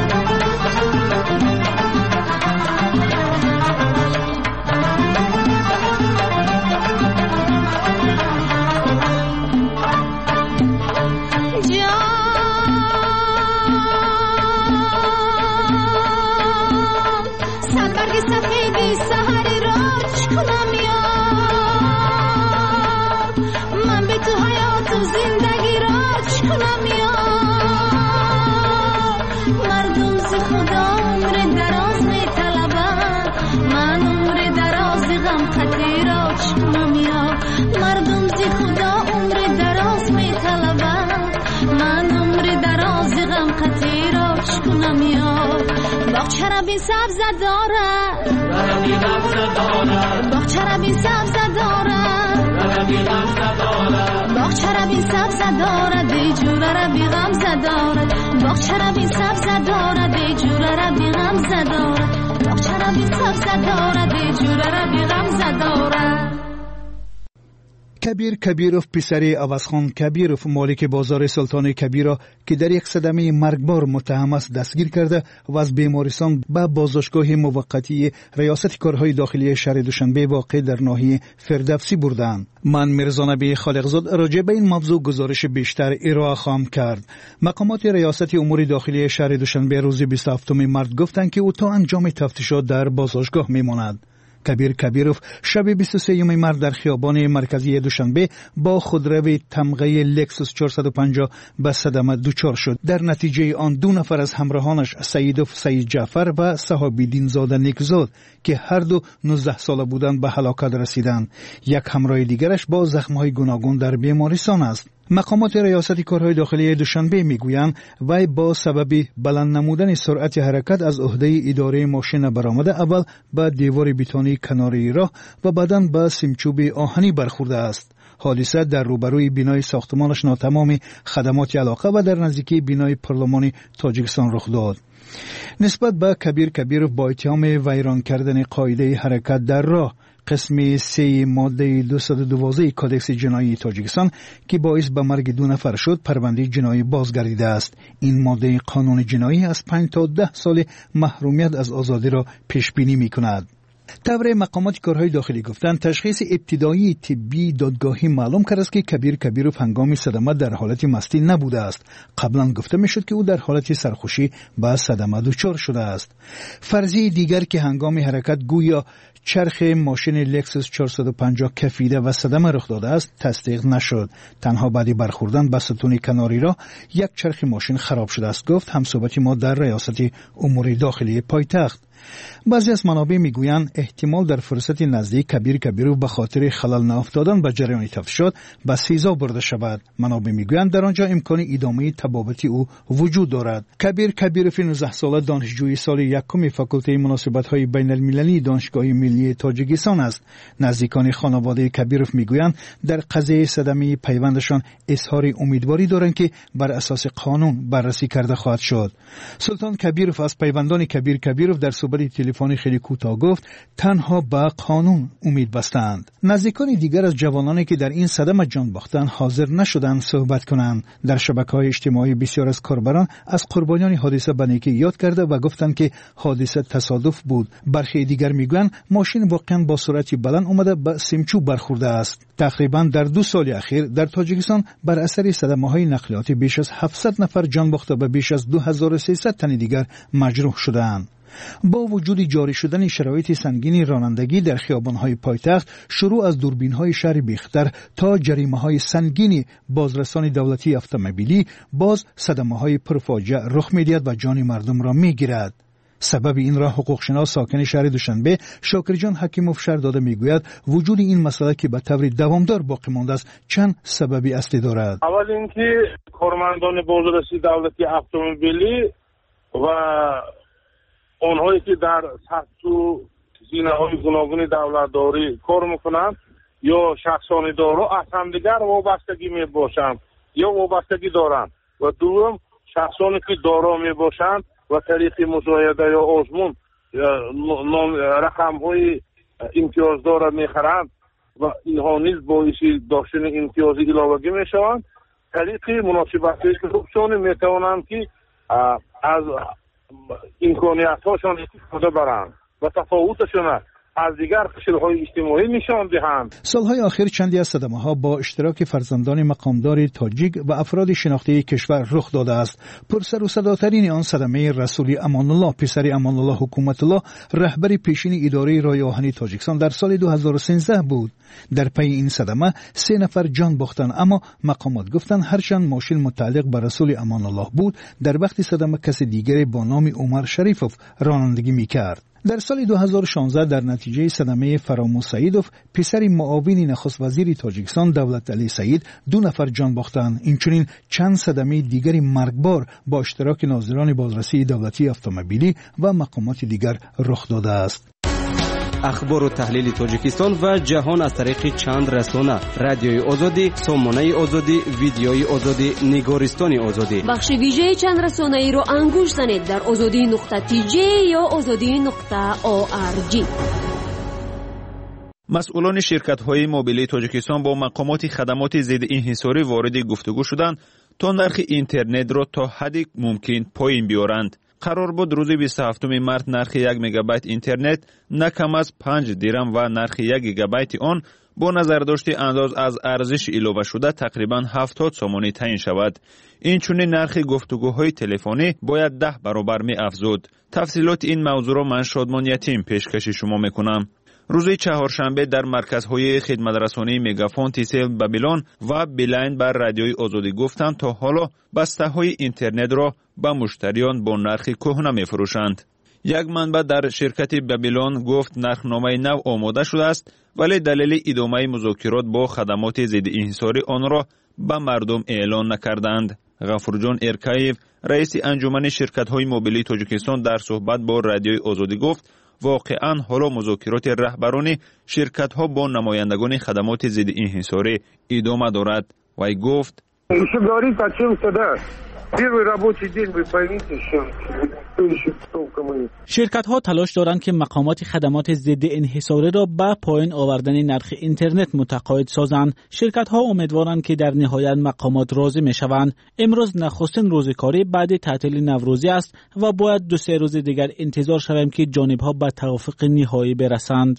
سفیدی سحری راج کنم یا من به تو حیات و زندگی راج کنم یا مردم ز خدا عمر دراز می طلبند من عمر دراز غم خطی راج کنم یا مردم ز خدا عمر دراز می طلبند من عمر دراز غم خطی راج کنم یا باغچه را بی سبزه دارد باغچه را بی سبزه دارد باغچه را بی سبزه دارد دی جوله را بی غمزه دارد باغچه را بی سبزه دارد دی جوله را بی غمزه دارد باغچه را بی سبزه دارد دی جوله را بی غمزه دارد کبیر کبیروف پسر عوضخان کبیروف مالک بازار سلطان کبیرا که در یک صدمه مرگبار متهم است دستگیر کرده و از بیمارستان به بازداشتگاه موقتی ریاست کارهای داخلی شهر دوشنبه واقع در ناحیه فردوسی بردند. من میرزا نبی خالقزاد راجع به این موضوع گزارش بیشتر ارائه خواهم کرد. مقامات ریاست امور داخلی شهر دوشنبه روز بیست و هفتم مارس گفتند که او تا انجام تفتیشات در بازداشتگاه میماند. کبیر کبیروف شب بیست و سوم مارس در خیابان مرکزی دوشنبه با خودرو تمغه لکسوس چهارصد و پنجاه به صدمه دچار شد. در نتیجه آن دو نفر از همراهانش سیدوف سید جعفر و صحابیدین زاده نیکزاد که هر دو نوزده ساله بودند به هلاکت رسیدند. یک همراه دیگرش با زخم‌های گوناگون در بیمارستان است. مقامات ریاست کارهای داخلی دوشنبه میگویند وی با سبب بلند نمودن سرعت حرکت از عهده اداره ماشین برآمده اول به دیوار بتونی کناری راه و بعداً به سیمچوب آهنی برخورده است. حادثه در روبروی بینای ساختمانش ناتمام خدمات علاقه و در نزدیکی بینای پارلمان تاجیکستان رخ داد. نسبت به کبیر کبیروف با اتهام ویران کردن قاعده حرکت در راه قسم سه ماده دویست و دوازده کادکس جنایی تاجیکستان که باعث به مرگ دو نفر شد پرونده جنایی بازگردیده است. این ماده قانون جنایی از پنج تا ده سال محرومیت از آزادی را پیش بینی می کند. طور مقامات کارهای داخلی گفتند تشخیص ابتدایی طبی دادگاهی معلوم کرد است که کبیر کبیروف هنگام صدمه در حالت مستی نبوده است. قبلا گفته میشد که او در حالت سرخوشی به صدمه دچار شده است. فرضیه دیگر که هنگام حرکت گویا چرخ ماشین لکسوس چهارصد و پنجاه کفیده و صدمه رخ داده است تصدیق نشد. تنها بعد برخوردن به ستون کناری را یک چرخ ماشین خراب شده است، گفت همصحبت ما در ریاست امور داخلی پایتخت. بعضی از منابع میگویند احتمال در فرصت نزدیک کبیر کبیروف به خاطر خلل نیافتادن به جریان تفتیشات به سیزا برده شود. منابع میگویند در آنجا امکان ادامه تبابت او وجود دارد. کبیر کبیروف نوزده ساله دانشجوی سال یکم فاکولته مناسبت‌های بین المللی دانشگاه ملی تاجیکستان است. نزدیکان خانواده کبیروف میگویند در قضیه صدمه پیوندشان اظهار امیدواری دارند که بر اساس قانون بررسی کرده خواهد شد. سلطان کبیروف از پیوندان کبیر کبیروف در صحبت تلفنی خیلی کوتاه گفت تنها به قانون امید بستند. نزدیکان دیگر از جوانانی که در این صدمه جان باختند حاضر نشدند صحبت کنند. در شبکه‌های اجتماعی بسیار از کاربران از قربانیان حادثه به نیکی یاد کرده و گفتند که حادثه تصادف بود. برخی دیگر میگویند ماشین واقعا با سرعت بلند اومده به سیمچوب برخورده است. تقریبا در دو سال اخیر در تاجیکستان بر اثر صدمه‌های نقلیاتی بیش از هفتصد نفر جان باخته و بیش از دو هزار و سیصد تن دیگر مجروح شدند. با وجود جاری شدن شرایط سنگین رانندگی در خیابان‌های پایتخت، شروع از دوربین‌های شهر بیختر تا جریمه‌های سنگین بازرسان دولتی اتومبیلی، باز صدمه‌های پرفاجعه رخ می‌دهد و جان مردم را می‌گیرد. سبب این را حقوقشناس ساکن شهر دوشنبه شاکرجان حکیموف شرح داده میگوید وجود این مسئله که به طور دوامدار باقی مانده است چند سببی اصلی دارد. اول اینکه کارمندان بازرسی دولتی اتومبیلی و آنهایی که در سطح و زینه‌های گوناگون دولتداری کار میکنند یا شخصان دارا از همدیگر وابستگی میباشند یا وابستگی دارند و دوم شخصانی که دارا میباشند و طریق مزایده یا آزمون رقم‌های امتیازدار را میخرند و اینها نیز باعث داشتن امتیاز علاوگی میشوند. طریق مناسبتی کرپسیون میتوانند که از امکانیت‌هاشان استفاده برند و تفاوتشون از دیگر قشرهای اجتماعی نشان دهند. سالهای آخر چندی از صدمه‌ها با اشتراک فرزندان مقامدار تاجیک و افراد شناخته کشور رخ داده است. پرسر و صداترین آن صدمه رسول امان الله پسر امان الله حکومت الله رهبر پیشین اداره رای آهنی تاجیکستان در سال دو هزار و سیزده بود. در پی این صدمه سه نفر جان باختند، اما مقامات گفتند هرچند ماشین متعلق به رسول امان الله بود در وقت صدمه کسی دیگری با نام عمر شریفوف رانندگی میکرد. در سال دو هزار و شانزده در نتیجه صدمه فراموش سعیدوف پسر معاون نخست وزیر تاجیکستان دولت علی سعید دو نفر جان باختند. اینچنین چند صدمه دیگری مرگبار با اشتراک ناظران بازرسی دولتی اتومبیلی و مقامات دیگر رخ داده است. اخبار و تحلیل تاجیکستان و جهان از طریق چند رسانه: رادیوی آزادی، سامانه آزادی، ویدیوی آزادی، نگارستان آزادی. بخش ویژه چند رسانه ای را انگوش زنید در آزادی نقطه تی جی یا آزادی نقطه او آر جی. مسئولان شرکت‌های موبیلی تاجیکستان با مقامات خدمات ضد انحصاری وارد گفتگو شدند تا نرخ اینترنت را تا حدی ممکن پایین بیارند. قرار بود روز بیست و هفتم مارس نرخ یک مگابایت اینترنت نه کم از پنج درم و نرخ یک گیگابایت آن با نظر داشته انداز از ارزش علاوه شده تقریبا هفتاد سومانی تعیین شود. این چونه نرخ گفتگوهای تلفنی باید ده برابر می افزود. تفصیلات این موضوع را من شادمان یتیم پیشکش شما میکنم. روز چهارشنبه در مرکزهای خدمت رسانی مگافون، تیسل، بابلون و بیلاین بر رادیوی آزادی گفتند تا حالا بسته های اینترنت را به مشتریان با نرخ کهنه می فروشند. یک منبع در شرکت بابلون گفت نرخنامه نو آماده شده است، ولی دلیل ادامه مذاکرات با خدمات ضد انحصاری آن را به مردم اعلان نکردند. غفورجان ارکایف، رئیس انجمن شرکت‌های موبیلی تاجیکستان، در صحبت با رادیوی آزادی گفت واقعا حالا مذاکرات رهبران شرکت‌ها با نمایندگان خدمات ضد انحصاری ادامه دارد. وی گفت شرکت ها تلاش دارند که مقامات خدمات ضد انحصاری را به پایین آوردن نرخ اینترنت متقاعد سازند. شرکت ها امیدوارند که در نهایت مقامات راضی می شوند. امروز نخستین روز کاری بعد تعطیل نوروزی است و باید دو سه روز دیگر انتظار شویم که جانب ها به توافق نهایی برسند.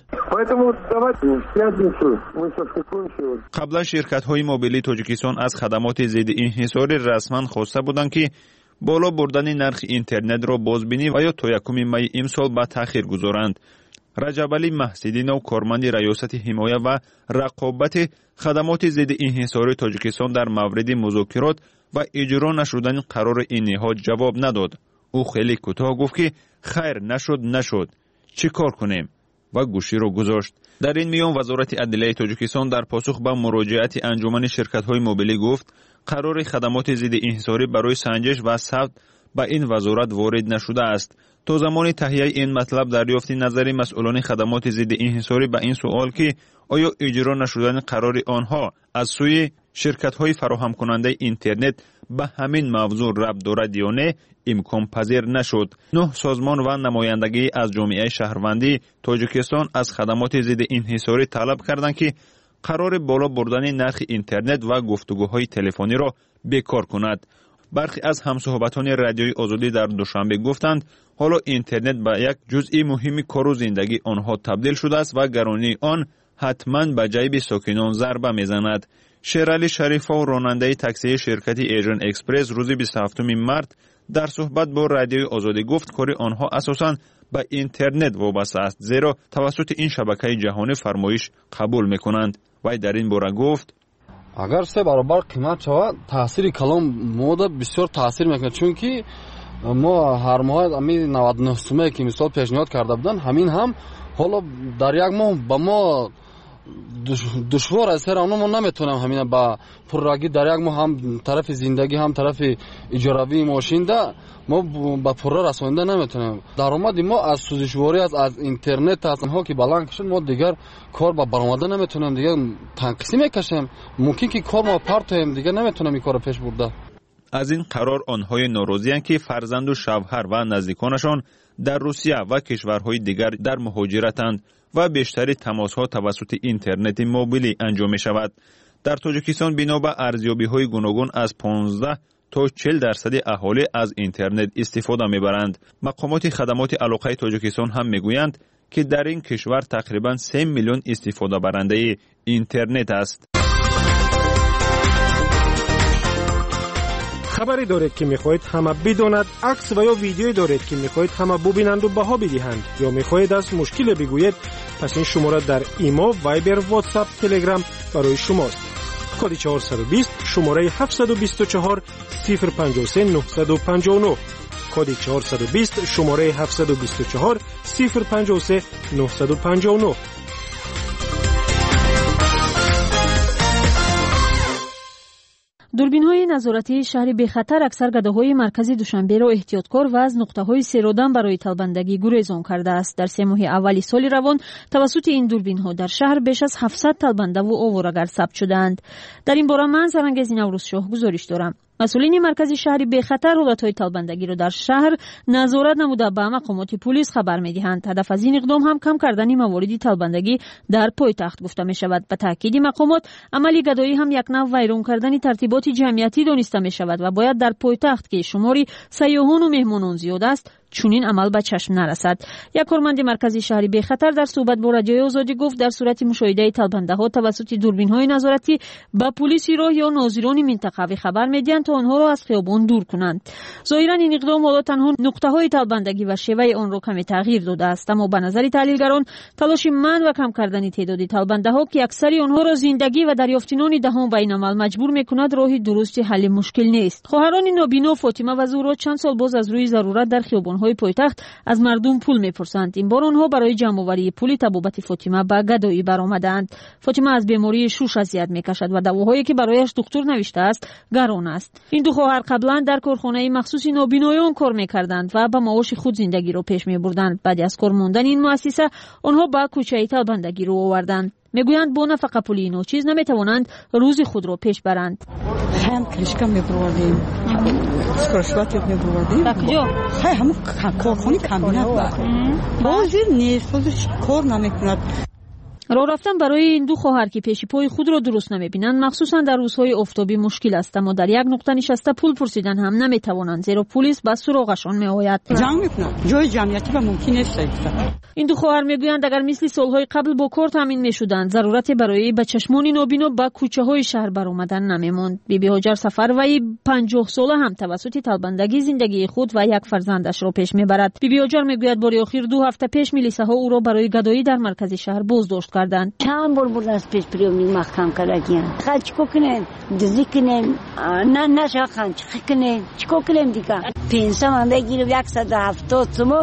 قبلا شرکت های موبیلی تاجیکستان از خدمات ضد انحصاری رسما خواسته بودند که بالا بردن نرخ اینترنت را بازبینی و یا تا یکم می امسال به تأخیر گذارند. رجب علی محسدینو، کارمند ریاست حمایت و رقابت خدمات ضد انحصاری تاجیکستان، در مورد مذاکرات و اجرا نشدن قرار این نهاد جواب نداد. او خیلی کوتاه گفت که خیر نشد نشد چی کار کنیم و گوشی را گذاشت. در این میان وزارت عدلیه تاجیکستان در پاسخ به مراجعت انجمن شرکت‌های موبیلی گفت قرار خدمات ضد انحصاری برای سنجش و ثبت به این وزارت وارد نشده است. تا زمان تهیه این مطلب دریافت نظر مسئولان خدمات ضد انحصاری به این سوال که آیا اجرا نشدن قرار آنها از سوی شرکت‌های فراهم کننده اینترنت به همین موضوع ربط دارد یا نه امکان پذیر نشد. نه سازمان و نمایندگی از جامعه شهروندی تاجیکستان از خدمات ضد انحصاری طلب کردند که قرار بالا بردن نرخ اینترنت و گفتگوهای تلفنی را بیکار کند. برخی از همصحبتان رادیوی آزادی در دوشنبه گفتند حالا اینترنت به یک جزئی مهم کار و زندگی آنها تبدیل شده است و گرانی آن حتما به جیب ساکنان ضربه میزند. شیرعلی شریف‌ها، راننده تاکسی شرکت ایجن اکسپرس، روز بیست و هفتم مارس در صحبت با رادیوی آزادی گفت کار آنها اساساً به اینترنت وابسته است، زیرا توسط این شبکه جهانی فرمایش قبول میکنند. وی در این باره گفت اگر سه برابر قیمت شود تاثیر کلام مودا بسیار تاثیر میکنه، چون که ما هر ماه همین نود و نه سومه که مثال پیشنهاد کرده بودن همین هم حالا در یک ماه با ما دشوار است. هر ما نمیتونم همین با پرراگی در یک ماه هم طرف زندگی هم طرف اجاره ماشین ده ما با پررا رسونده نمیتونیم. درآمد ما از سوزشواری از از اینترنت از اونها که بلند شد ما دیگر کار با برآمده نمیتونیم دیگه تنقیسی میکشیم. ممکن که کار ما پرتیم دیگه نمیتونیم این کارو پیش برده. از این قرار آنهای ناراضی‌اند که فرزند و شوهر و نزدیکانشان در روسیه و کشورهای دیگر در مهاجرتند و بیشتر تماس‌ها توسط اینترنت موبیلی انجام می‌شود. در تاجیکستان بنا به ارزیابی‌های گوناگون از پانزده تا چهل درصد اهالی از اینترنت استفاده می‌برند. مقامات خدمات علاقه تاجیکستان هم می‌گویند که در این کشور تقریباً سه میلیون استفاده برنده اینترنت است. خبری دارید که میخواهید همه بداند، عکس و یا ویدیویی دارید که میخواهید همه ببینند و بها بدهند، یا میخواهید از مشکل بگویید، پس این شماره در ایمو، وایبر، واتساپ، تلگرام برای شماست. کد چهارصد و بیست شماره هفتصد و بیست و چهار صفر پنجاه و سه نهصد و پنجاه و نه. کد چهارصد و بیست شماره هفتصد و بیست و چهار صفر پنجاه و سه نهصد و پنجاه و نه. دوربین‌های نظارتی شهر بخطر اکثر گداهای مرکزی دوشنبه را احتیاطکار و از نقطه‌های سیرودن برای طلبندگی گریزان کرده است. در سه ماه اولی سال روان توسط این دوربین‌ها در شهر بیش از هفتصد طلبنده و آوارگر ثبت شدند. در این باره من سرانگیز نوروز شاه گزارش دارم. مسئولین مرکزی شهر بخطر حالتهای طلبندگی را در شهر نظارت نموده به مقامات پلیس خبر می‌دهند. هدف از این اقدام هم کم کردن موارد طلبندگی در پایتخت گفته می‌شود. به تاکید مقامات عملی گدایی هم یک نوع ویران کردن ترتیبات جمعیتی دانسته می‌شود و باید در پایتخت که شماری سیاحان و مهمانان زیاد است چونین عمل به چشم نرسد. یک کارمند مرکزی شهر بخطر در صحبت با رادیوی آزادی گفت در صورت مشاهده طلبنده‌ها توسط دوربین‌های نظارتی به پلیس راه یا ناظران منطقوی خبر می‌دهند تا آنها را از خیابان دور کنند. ظاهراً این اقدام حالا تنها نقطه‌های طلبندگی و شیوه آن را کمی تغییر داده است، اما به نظر تحلیلگران تلاش منع و کم کردن تعداد طلبنده‌ها که اکثر آنها را زندگی و دریافت نان دهم به این عمل مجبور می‌کند راه درست حل مشکل نیست. خواهران نابینا فاطمه و زهرا چند سال باز از روی ضرورت در خیابان‌های پایتخت از مردم پول می‌پرسند. این بار آنها برای جمع‌آوری پول تبابت فاطمه به گدایی برآمدند. فاطمه از بیماری شوش اذیت می‌کشد و دواهایی که برایش دکتر نوشته است گران است. این دو خواهر قبلا در کارخانه مخصوص نابینایان کار می‌کردند و با معاش خود زندگی را پیش می‌بردند. بعد از کار ماندن این مؤسسه آنها به کوچه طلبندگی رو آوردند. میگویند با نفقه پولی نو چیز نمیتوانند روزی خود را پیش برند. هم کلیشکا میبردیم سکرشواتی میبردیم تا کجا؟ خیلی همون کارخانه کامبینات بود. بازی نیست، خودش کار نمیکند. راه رفتن برای این دو خواهر که پیش پای خود را درست نمیبینند مخصوصا در روزهای آفتابی مشکل است، اما در یک نقطه نشسته پول پرسیدن هم نمیتوانند زیرا پلیس به سراغشان میآید. جنگ میکنند، جای جمعیتی و ممکن نیست. این دو خواهر میگویند اگر مثل سالهای قبل با کار تامین میشدند ضرورتی برای به چشمان نابینا به کوچه های شهر برآمدن نمیماند. بیبی هاجر سفروی پنجاه ساله هم توسط طلبندگی زندگی خود و یک فرزندش را پیش میبرد. بیبی هاجر میگوید بار اخیر دو هفته پیش میلیسه ها او را برای گدایی در مرکز شهر بازداشت کردند. چند بار بردن از پیش پریومی محکم کردن. خاله چیکار کنیم؟ دزدی کنیم؟ نه نشه خان چیکار کنیم؟ چیکار کنیم دیگه؟ پنسه من بگیرم صد و هفتاد تومان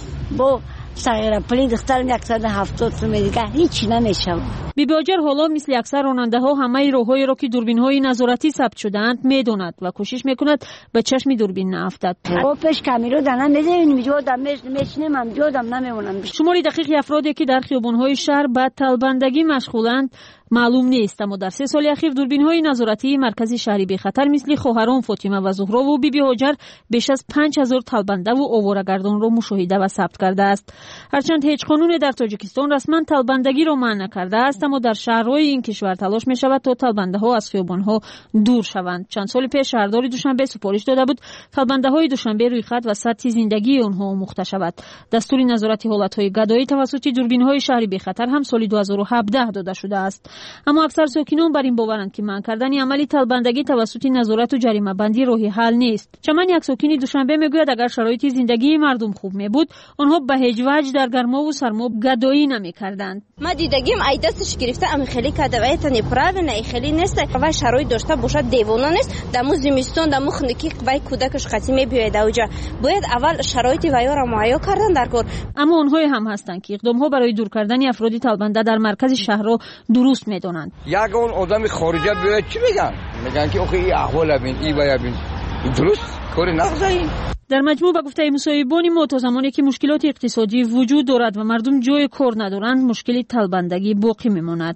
با سایر پلی دخترم صد و هفتاد تومان دیگه هیچ نمیشه. بیبی هاجر حالا مثل اکثر راننده ها همه راههایی را که دوربین های نظارتی ثبت شده‌اند میداند و کوشش میکند به چشم دوربین نیفتد. او پیش کامیرا دارن میذاریم میجودم میشنم هم جودم نمیمونم. شماری دقیق افرادی که در خیابان های شهر به طلبندگی مشغولند معلوم نیست، اما در سه سال اخیر دوربین های نظارتی مرکزی شهری بخطر مثل خواهران فاطمه و زهرا و بیبی هاجر بیش از پنج هزار طلبنده و آواره‌گردان را مشاهده و ثبت کرده است. هرچند هیچ قانونی در تاجیکستان رسما طلبندگی را منع کرده است، اما در شهرهای این کشور تلاش می شود تا طلبنده ها از خیابان ها دور شوند. چند سال پیش شهرداری دوشنبه سفارش داده بود طلبنده های دوشنبه روی خط و سطح زندگی آنها آموخته شود. دستور نظارت حالت های گدایی توسط دوربین های شهری بخطر هم سال دو هزار و هفده داده شده است. اما اکثر ساکنان بر این باورند که منع کردن عملی طلبندگی توسط نظارت و جریمه بندی راه حل نیست. چمن یک ساکنی دوشنبه میگوید اگر شرایط زندگی مردم خوب می بود آنها به هیچ وجه در گرما و سرما گدایی نمی‌کردند. ما دیدگیم ای دستش گرفته ام خیلی کدوای تنی پراو نه خیلی نیست و شرایط داشته باشه دیوانه نیست. دمو زمستون دمو خنکی وای کودکش قسمی بیاید اوجا باید اول شرایط ویا را مهیا کردن در کار. اما آنها هم هستند که اقدام‌ها برای دور کردن افراد طلبنده در مرکز شهر را درست می‌دانند. یک اون آدم خارجی بیاید چی میگن؟ میگن که آخه این احوال ببین ای بیا ببین درست کار نغزایی. در مجموع به گفته مصاحبان ما تا زمانی که مشکلات اقتصادی وجود دارد و مردم جای کار ندارند مشکل طلبندگی باقی میماند.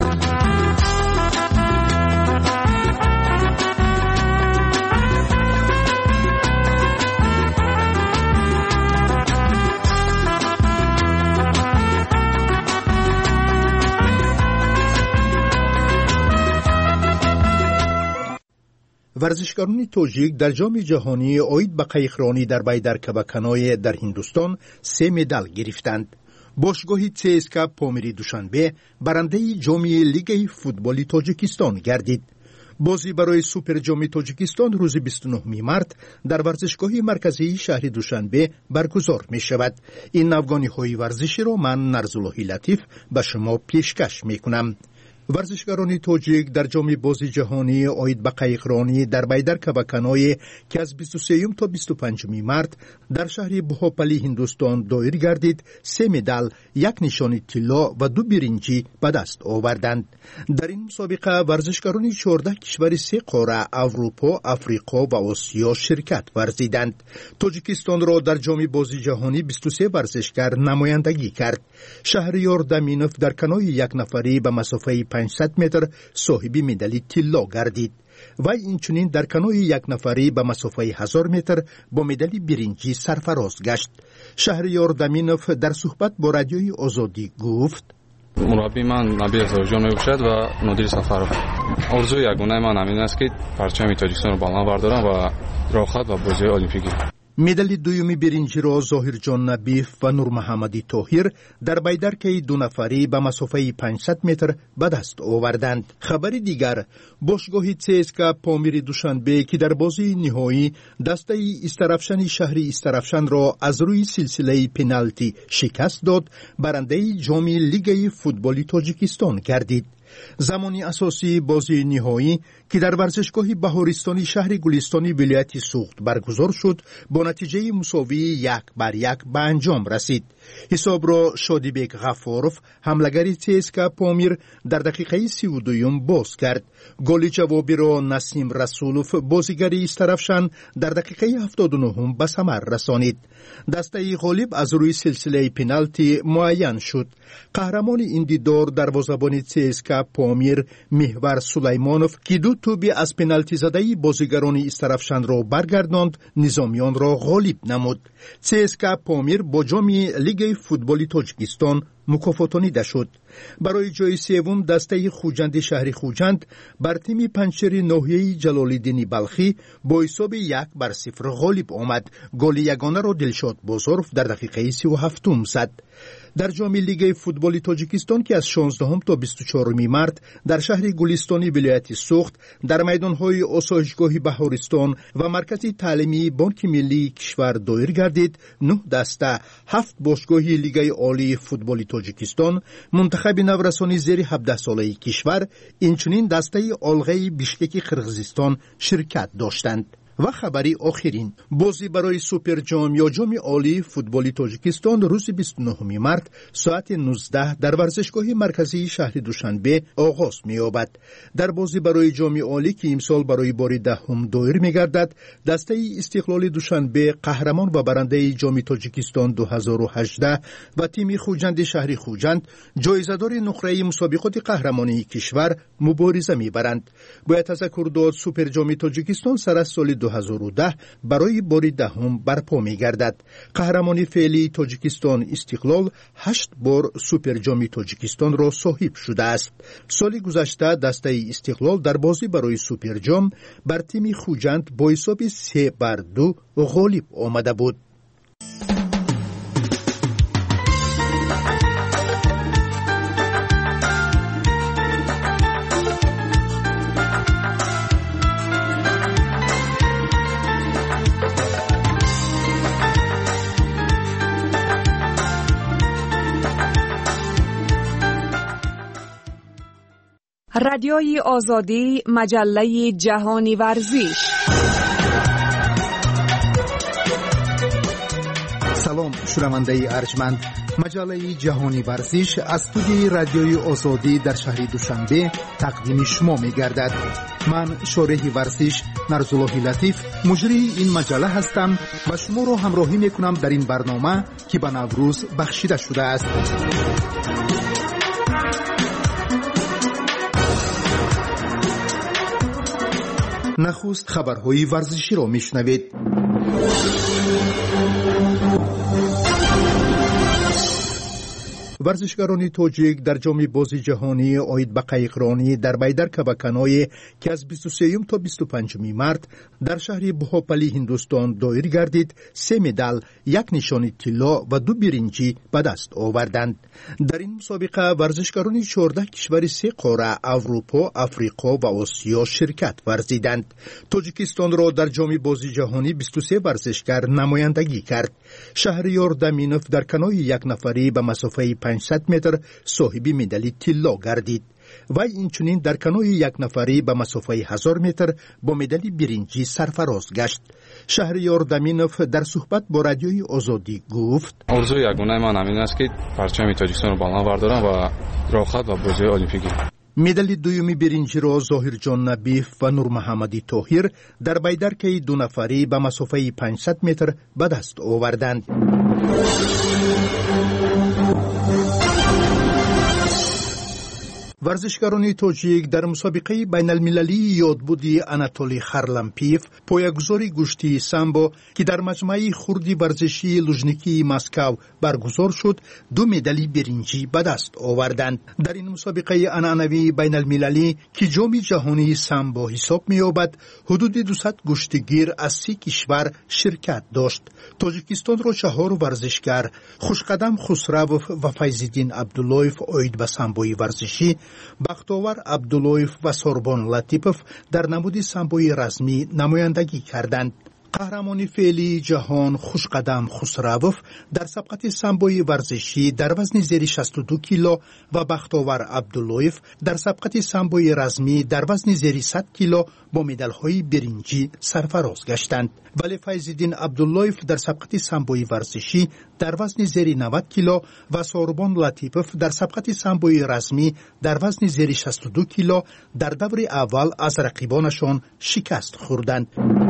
ورزشکاران توجیک در جام جهانی عاید به قایقرانی در بیدر کبکنای در هندوستان سه مدال گرفتند. باشگاه سی اس کے پامیری دوشنبه برنده جام لیگ فوتبال تاجیکستان گردید. بازی برای سوپر جام تاجیکستان روز بیست و نه مارس در ورزشگاه مرکزی شهر دوشنبه برگزار می شود. این افغانی های ورزشی را من نرزالله لطیف به شما پیشکش می کنم. ورزشکاران توجیک در جام بازی جهانی عاید به قایقرانی در بیدر کبکنای که از بیست و سه تا بیست و پنج مارس در شهر بهاپلی هندوستان دایر گردید سه مدال، یک نشان طلا و دو برنجی به دست آوردند. در این مسابقه ورزشکاران چهارده کشور سه قاره اروپا، افریقا و آسیا شرکت ورزیدند. تاجیکستان را در جام بازی جهانی بیست و سه ورزشکار نمایندگی کرد. شهریار دامینوف در کنوی یک نفری به مسافه پانصد متر صاحب مدال طلا گردید. و اینچنین در کنوی یک نفری به مسافه هزار متر با مدال برنجی سرفراز گشت. شهریار دامینوف در صحبت با رادیوی آزادی گفت: مربی من نبی ازارجان میباشد و مدیر سفر. آرزوی یگانه من همین است که پرچم تاجیکستان رو بالا بردارم و راه خط و بازی المپیکی. مدال دومی برنجی را ظاهر جان نبیف و نور محمدی طاهر در بیدرکه دو نفری به مسافه پانصد متر به دست آوردند. خبر دیگر، باشگاه سی اس کے پامیری دوشنبه که در بازی نهایی دسته استرافشن شهر استرافشن را از روی سلسله پنالتی شکست داد، برنده جام لیگ فوتبال تاجیکستان گردید. زمانی اساسی بازی نهایی که در ورزشگاه بهارستانی شهر گلستانی ولایت سوخت برگزار شد با نتیجه مساوی یک بر یک به انجام رسید. حساب را شادیبک غفاروف حملگر سی اس کے پامیر در دقیقه سی و دوم باز کرد. گل جوابی را نسیم رسولوف بازیگر استرافشن در دقیقه هفتاد و نه به ثمر رسانید. دسته غالب از روی سلسله پنالتی معین شد. قهرمان این دیدار دروازه‌بان سی اس کے پامیر محور سلیمانوف که دو توپی از پنالتی زده بازیگران استرافشن را برگرداند نظامیان را غالب نمود. سی اس کے پامیر با جام لیگ فوتبال تاجیکستان مکافاتانیده شد. برای جای سوم دسته خوجند شهر خوجند بر تیم پنچر ناحیه جلال‌الدین بلخی با حساب یک بر صفر غالب آمد. گل یگانه را دلشاد بازارف در دقیقه سی و هفتم زد. در جام لیگ فوتبال تاجیکستان که از شانزدهم تا بیست و چهارم مارس در شهر گلستانی ولایت سوخت در میدانهای آسایشگاه بهارستان و مرکز تعلیمی بانک ملی کشور دایر گردید، نه دسته هفت باشگاه لیگ عالی فوتبال تاجیکستان، منتخب نورسانی زیر هفده ساله کشور، اینچنین دسته آلغه بیشکک قرقیزستان شرکت داشتند. و خبری آخرین، بازی برای سوپر جام یا جام عالی فوتبال تاجیکستان روز بیست و نه مارس ساعت نوزده در ورزشگاه مرکزی شهر دوشنبه آغاز می‌یابد. در بازی برای جام عالی که امسال برای بار دهم دایر می‌گردد، دسته استقلال دوشنبه قهرمان و برنده جام تاجیکستان دو هزار و هجده و تیم خوجند شهر خوجند جایزه‌دار نقره مسابقات قهرمانی کشور مبارزه می‌برند. باید تذکر داد سوپر جام تاجیکستان سر از سال دو هزار و ده برای بار دهم برپا می گردد. قهرمانی فعلی تاجیکستان استقلال هشت بار سوپر جام تاجیکستان را صاحب شده است. سال گذشته دسته استقلال در بازی برای سوپر جام بر تیم خوجند با حساب سه بر دو غالب آمده بود. رادیوی آزادی، مجله جهانی ورزش. سلام شنونده ارجمند، مجله جهانی ورزش از استودیوی رادیوی آزادی در شهر دوشنبه تقدیم شما می گردد. من شارح ورزش نرزالله لطیف مجری این مجله هستم و شما را همراهی می کنم در این برنامه که به نوروز بخشیده شده است. نخست خبرهای ورزشی را میشنوید. ورزشکاران تاجیک در جام بازی جهانی آید به قایقرانی در بیدر کبکنای که از بیست و سه تا بیست و پنج مارت در شهر بهاپلی هندوستان دایر گردید، سه مدال، یک نشان طلا و دو برنجی به دست آوردند. در این مسابقه ورزشکاران چهارده کشور سه قاره اروپا، افریقا و آسیا شرکت ورزیدند. تاجیکستان را در جام بازی جهانی بیست و سه ورزشکار نمایندگی کرد. شهریار دامینوف در کنوی یک نفری به مسافه پانصد متر صاحب مدال طلا گردید و اینچنین در کنوی یک نفری به مسافه هزار متر با مدال برنجی سرفراز گشت. شهریار دامینوف در صحبت با رادیوی آزادی گفت: آرزوی یگانه من همین است که پرچم تاجیکستان را بالا بردارم و راحت و بازی المپیکی. مدال دومی برنجی را ظاهر جان نبیف و نور محمدی طاهر در بیدرکه دو نفری به مسافه پانصد متر به دست آوردند. ورزشکاران تاجیک در مسابقه بین المللی یادبودی آناتولی خارلامپیف پایه‌گذاری گشتی سامبو که در مجمع خردی ورزشی لوژنیکی مسکو برگزار شد، دو مدال برنجی به دست آوردند. در این مسابقه عنعنوی بین المللی که جام جهانی سامبو حساب می‌یابد، حدود دویست گشتگیر از سی کشور شرکت داشت. تاجیکستان را چهار ورزشکار خوشقدم خسروف و فیض‌الدین عبداللهیف آید به سامبوی ورزشی، بختاور عبداللهیف و سوربان لطیپوف در نمود سامبوی رسمی نمایندگی کردند. قهرمان فعلی جهان خوشقدم خسروف در سبقت سامبوی ورزشی در وزن زیر شصت و دو کیلو و بختاور عبداللهیف در سبقت سامبوی رسمی در وزن زیر صد کیلو با مدال‌های برنجی سرفراز گشتند، ولی فیض‌الدین عبداللهیف در سبقت سامبوی ورزشی در وزن زیر نود کیلو و سوربان لطیپوف در سبقت سامبوی رسمی در وزن زیر شصت و دو کیلو در دور اول از رقیبانشان شکست خوردند.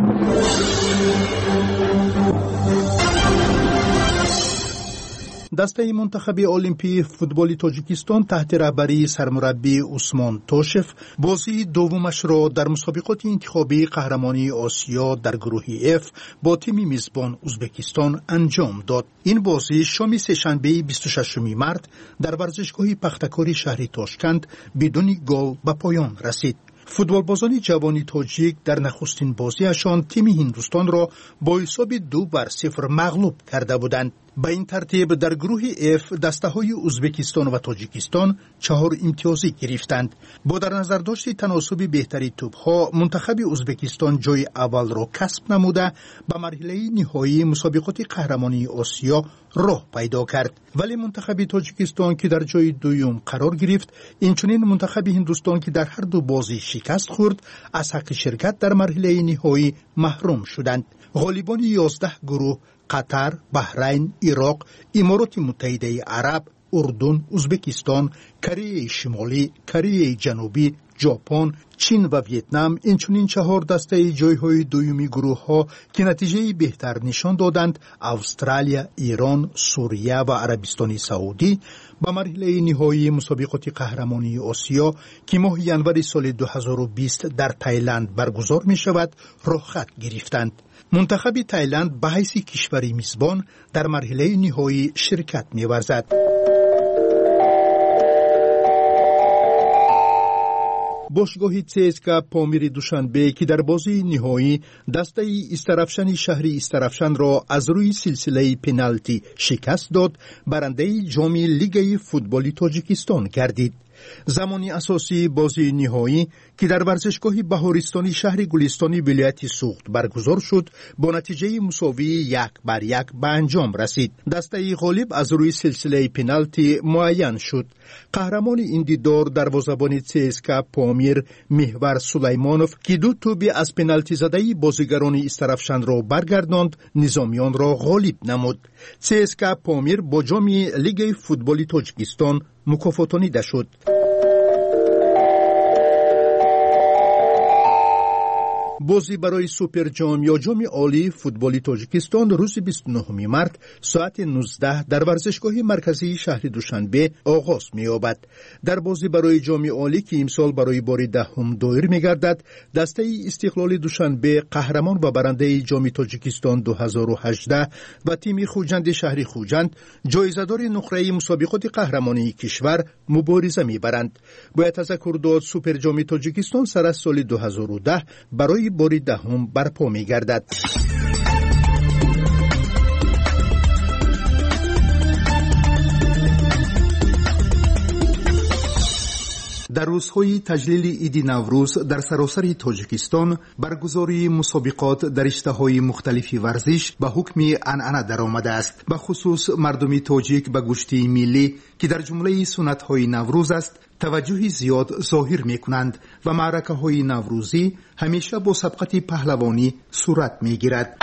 دسته منتخب المپی فوتبال تاجیکستان تحت رهبری سرمربی عثمان توشف بازی دومش را در مسابقات انتخابی قهرمانی آسیا در گروه اف با تیم میزبان ازبکستان انجام داد. این بازی شام سه‌شنبه بیست و ششم مارت در ورزشگاه پختکاری شهر تاشکند بدون گل به پایان رسید. فوتبالبازان جوانی تاجیک در نخستین بازیشان تیم هندوستان را با حساب دو بر صفر مغلوب کرده بودند. به این ترتیب در گروه اف دسته های ازبکستان و تاجیکستان چهار امتیازی گرفتند. با در نظر داشت تناسب بهتری توپ ها، منتخب ازبکستان جای اول را کسب نموده به مرحله نهایی مسابقات قهرمانی آسیا راه پیدا کرد. ولی منتخب تاجیکستان که در جای دوم قرار گرفت، اینچنین منتخب هندوستان که در هر دو بازی شکست خورد، از حق شرکت در مرحله نهایی محروم شدند. غالبان یازده گروه قطر، بحرین، عراق، امارات متحده عرب، اردن، ازبکستان، کره شمالی، کره جنوبی، ژاپن، چین و ویتنام اینچنین چهار دسته جایهای دومی گروه ها که نتیجه بهتر نشان دادند استرالیا، ایران، سوریه و عربستان سعودی به مرحله نهایی مسابقات قهرمانی آسیا که ماه ژانویه سال دو هزار و بیست در تایلند برگزار می شود راه خط گرفتند. منتخب تایلند به حیث کشوری میزبان در مرحله نهایی شرکت می ورزد. باشگاه سیسکا پامیر دوشنبه که در بازی نهایی دسته استرافشن شهری استرافشن را از روی سلسله پنالتی شکست داد، برنده جام لیگ فوتبال تاجیکستان گردید. زمانی اساسی بازی نهایی که در ورزشگاه بهارستانی شهر گلستانی ولایت سوخت برگزار شد با نتیجه مساوی یک بر یک به انجام رسید. دسته غالب از روی سلسله پنالتی معین شد. قهرمان این دیدار دروازه‌بان سی اس کے پامیر محور سلیمانوف که دو توپی از پنالتی زده بازیگران استرفشند را برگرداند نظامیان را غالب نمود. سی اس کے پامیر با جام لیگ فوتبال تاجیکستان مکافاتانیده شد. بازی برای سوپر جام یا جام عالی فوتبال تاجیکستان روز بیست و نهم مارس ساعت نوزده در ورزشگاه مرکزی شهر دوشنبه آغاز می‌یابد. در بازی برای جام عالی که امسال برای بار دهم دایر می‌گردد، دسته استقلال دوشنبه قهرمان و برنده جام تاجیکستان دو هزار و هجده و تیم خوجند شهر خوجند جایزه‌دار نقره مسابقات قهرمانی کشور مبارزه می‌برند. باید تذکر داد سوپر جام تاجیکستان سر از سال دو هزار و ده برای بار دهم برپا می گردد. در روزهای تجلیل عید نوروز در سراسر تاجیکستان برگزاری مسابقات در رشته‌های مختلف ورزش به حکم عنعنه درآمده است. به خصوص مردم تاجیک به گوشتی ملی که در جمله سنت‌های نوروز است توجه زیاد ظاهر می‌کنند و معرکه‌های نوروزی همیشه با سبقت پهلوانی صورت می‌گیرد.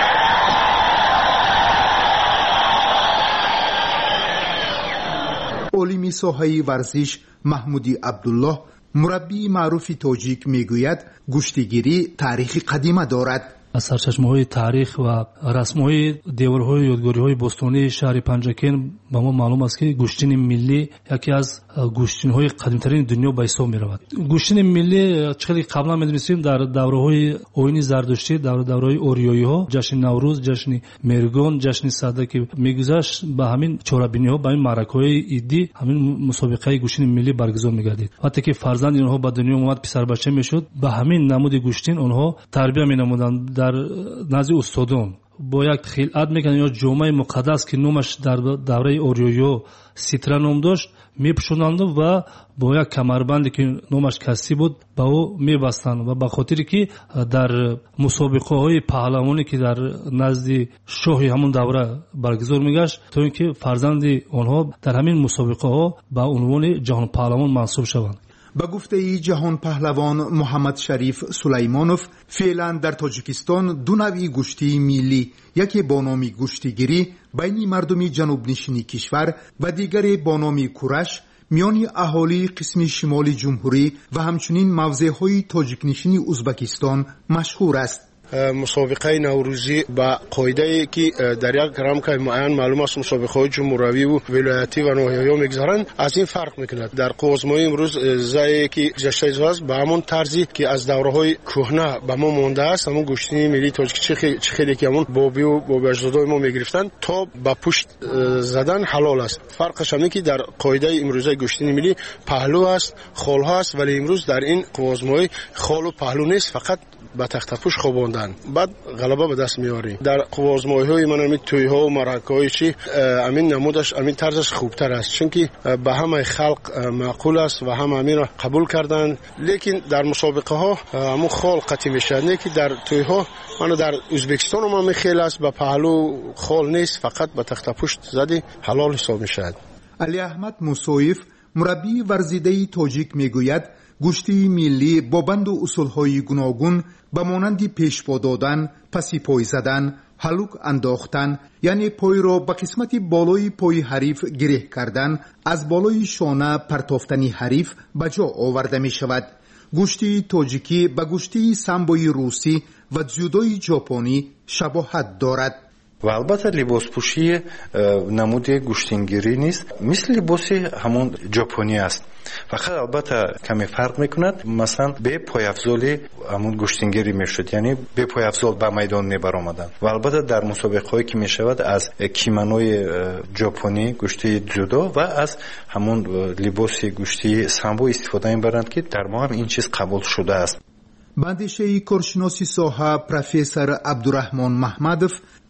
عالم ساحه ورزش محمودی عبدالله مربی معروف تاجیک میگوید گوشتگیری تاریخ قدیمه دارد. از سرچشمه‌های تاریخ و رسم‌های دیوارهای یادگاری‌های باستانی شهر پنجکین به ما معلوم است که گوشتین ملی یکی از گوشتین‌های قدیمی‌ترین دنیا به حساب می‌رود. گوشتین ملی چقدر قبلا می‌دونستیم در دوره‌های آیین زردشتی، در دوره‌های اوریایی‌ها، جشن نوروز، جشن مرگان، جشن سده که می‌گذشت به همین چورابینی‌ها، به این معرکه‌های عیدی همین مسابقه گوشتین ملی برگزار می‌گردید. وقتی که فرزند اینها به دنیا اومد پسر بچه می‌شد، به همین نمود گوشتین آنها تربیت می‌نمودند. در نزد استادان با یک خلعت میکنن یا جامعه مقدس که نامش در دوره اوریایو سیترا نام داشت میپوشوندند و با یک کمربندی که نامش کسی بود با او میبستند و به خاطری که در مسابقه های پهلوانی که در نزد شاه همون دوره برگزار میگشت تا اینکه فرزند آنها در همین مسابقه ها به عنوان جهان پهلوان منصوب شوند. به گفته جهان پهلوان محمد شریف سلیمانوف فعلا در تاجیکستان دو نوع گوشتی ملی، یکی با نام گوشتگیری بین مردم جنوب نشینی کشور و دیگری با نام کورش میان اهالی قسم شمال جمهوری و همچنین موضعهای تاجیک نشینی ازبکستان مشهور است. مسابقه نوروزی با قاعده که در یک رمک معین معلوم است مسابقه های جمهوری و ولایتی و ناحیه‌ای میگذارند از این فرق میکند. در قوزمای امروز زایی که گذشته است به همون طرزی که از دوره‌های کهنه به ما مونده است، همون گوشتنی ملی تاجیک چه خیلی که همون بابی و بابی اجدادای ما میگرفتند تا با پشت زدن حلال است. فرقش همین که در قاعده امروزه گوشتنی ملی پهلو است، خال هست، ولی امروز در این قوزمای خال و پهلو نیست، فقط با تخت پوش خواباندن بعد غلبه به دست میاریم. در قوازمایی های من همین توی ها و مرکه های چی امین نمودش امین طرزش خوبتر است، چون که به همه خلق معقول است و هم امین را قبول کردن. لیکن در مسابقه ها همون خال قطعی میشه، نه که در توی ها من در ازبکستان هم همین خیل است، به پهلو خال نیست، فقط به تخت پوش زدی حلال حساب میشه. علی احمد موسویف مربی ورزیده تاجیک میگوید گوشتی ملی با بند و اصولهای گوناگون به مانند پیشوا دادن، پسی پای زدن، هلوک انداختن، یعنی پای را به قسمت بالای پای حریف گره کردن، از بالای شانه پرتافتنی حریف به جا آورده می شود. گوشتی تاجیکی به گوشتی سامبوی روسی و جودوی ژاپنی شباهت دارد. و البته لباس پوشی نمود گوشتنگیری نیست، مثل لباس همون ژاپنی است، فقط البته کمی فرق میکند. مثلا به پای افزالی همون گوشتنگیری میشد، یعنی به پای افزال به میدان میبرآمدند و البته در مسابقه هایی که میشود از کیمانوی ژاپنی گوشتی جودو و از همون لباس گوشتی سامبو استفاده میبرند که در ما هم این چیز قبول شده است. بندیشه کارشناسی ساحه پروفسور عبدالرحمن محمدов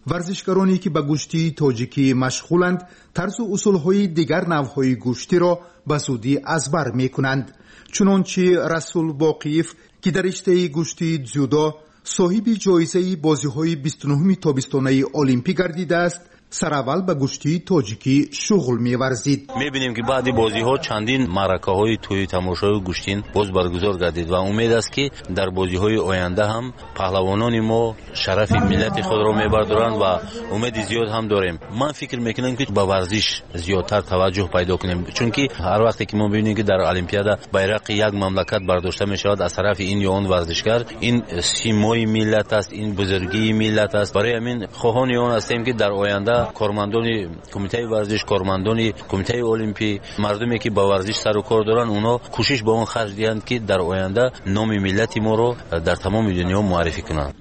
ورزشکارانی که به گوشتی تاجیکی مشغولند طرز و اصولهای دیگر نوعهای گوشتی را به زودی از بر میکنند. چنانچه رسول باقیف که در رشته گوشتی جودو صاحب جایزه بازی‌های بیست و نه تابستانه المپیک گردیده است، سراول به گوشتی تاجیکی شغل می‌ورزید. می‌بینیم که بعد بازی‌ها چندین معرکه‌های توی تماشای گوشتین باز برگزار گردید و امید است که در بازی‌های آینده هم پهلوانان ما شرف ملت خود را می‌بردارند و امید زیاد هم داریم. من فکر می‌کنم که به ورزش زیادتر توجه پیدا کنیم، چون که هر وقتی که ما ببینیم که در المپیاد بیرق یک مملکت برداشته می‌شود از طرف این یا آن ورزشکار، این سیمای ملت است، این بزرگی ملت است. برای همین خواهان آن هستیم که در آینده کارمندان کمیته ورزش، کارمندان کمیته المپی، مردمی که با ورزش سر و کار دارن، اونا کوشش به اون خرج دهند که در آینده نام ملت ما رو در تمام دنیا معرفی کنند.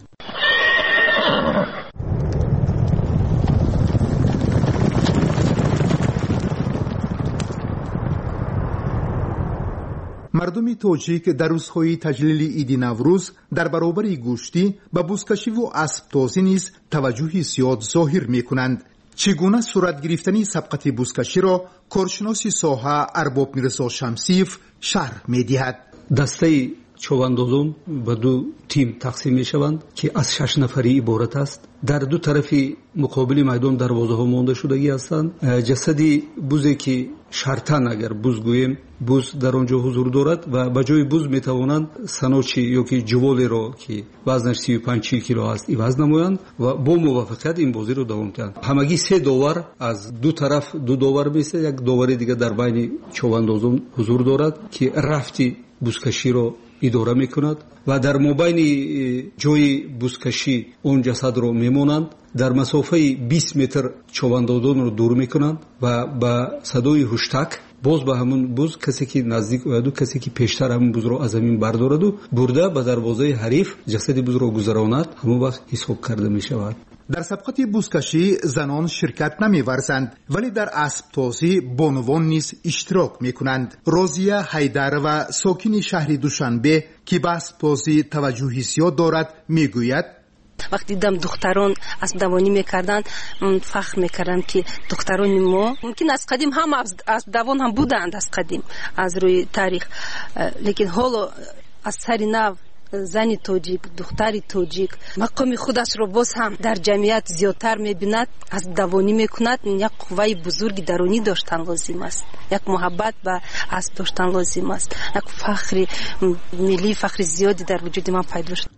مردم تاجیک در روزهای تجلیل عید نوروز در برابر گوشتی به بزکشی و اسب‌تازی نیز توجهی زیاد ظاهر می‌کنند. چگونه صورت گرفتن سبقت بزکشی را کارشناس ساحه ارباب میرزا شمسیف شرح می‌دهد. دسته چوباندازان به دو تیم تقسیم می‌شوند که از شش نفری عبارت است. در دو طرف مقابل میدان دروازه‌ها مانده شدگی هستند. جسدی بوزی که شرطن اگر بوز گوییم بوز در آنجا حضور دارد و به جای بوز میتوانند سنوچی یا که جوالی را که وزنش سی و پنج کیلو است عوض نمایند و با موافقت این بازی رو دوام کنند. همگی سه داور از دو طرف دو داور میشه، یک داور دیگه در بین چوباندازان حضور دارد که رفتی بوزکشی را اداره میکند و در مابین جای بوزکشی اون جسد رو میمونند. در مسافه بیست متر چوباندازان رو دور میکنند و با صدای هشتک باز به همون بوز کسی که نزدیک و دو کسی که پیشتر همون بوز رو از زمین بردارد و برده به دروازه حریف جسد بوز رو گذراند، همون وقت حساب کرده می شود. در سبقت بوزکشی زنان شرکت نمی‌ورزند، ولی در اسب‌تازی بانوان نیز اشتراک می‌کنند. رازیه حیدر و ساکن شهر دوشنبه که به اسب‌تازی توجهی زیاد دارد میگوید: وقتی دیدم دختران اسب دوانی میکردند فخر میکردم که دختران ما ممکن از قدیم هم اسب دوان هم بودند، از قدیم از روی تاریخ، لیکن حالا از سر نو زنی تاجیک، دختری تاجیک مقام خودش رو باز هم در جمعیت زیادتر میبیند، از دوانی میکند. یک قوه بزرگی درونی داشتن لازم است، یک محبت به اسب داشتن لازم است، یک فخر ملی، فخر زیادی در وجود من پیدا شد.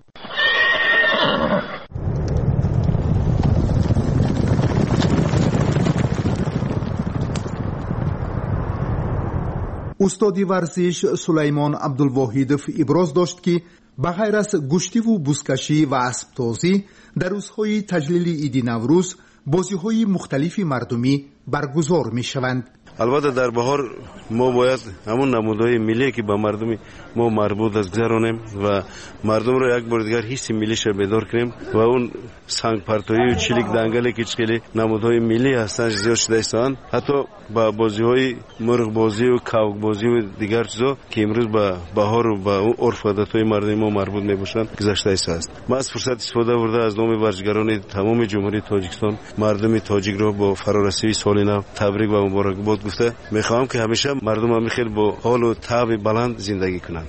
استادی ورزش سلیمان عبدالواحدов ابراز داشت که به غیر از گوشتی و بزکشی و اسب‌تازی در روزهای تجلیل عید نوروز بازی‌های مختلف مردمی برگزار می‌شوند. البته در بهار ما باید همون نمودهای ملی که به مردم ما مربوط است گذرانیم و مردم را یک بار دیگر حس ملیش بیدار کنیم و اون سنگ پرتایی و چلیک دنگلی که چخیلی نمودهای ملی هستند زیاد شده ایستند، حتی با بازی‌های مرغ بازی و کاوک بازی و دیگر چیزا که امروز به بهار و با اون عرف و عادت‌های مردم ما مربوط میباشند گذشته است. ما از فرصت استفاده برده از نام ورزشکاران تمام جمهوری تاجیکستان مردم تاجیک را با فرارسیدن سال نو تبریک و مبارکباد گفته میخوام که همیشه مردم هم خیلی با حال و طبع بلند زندگی کنند.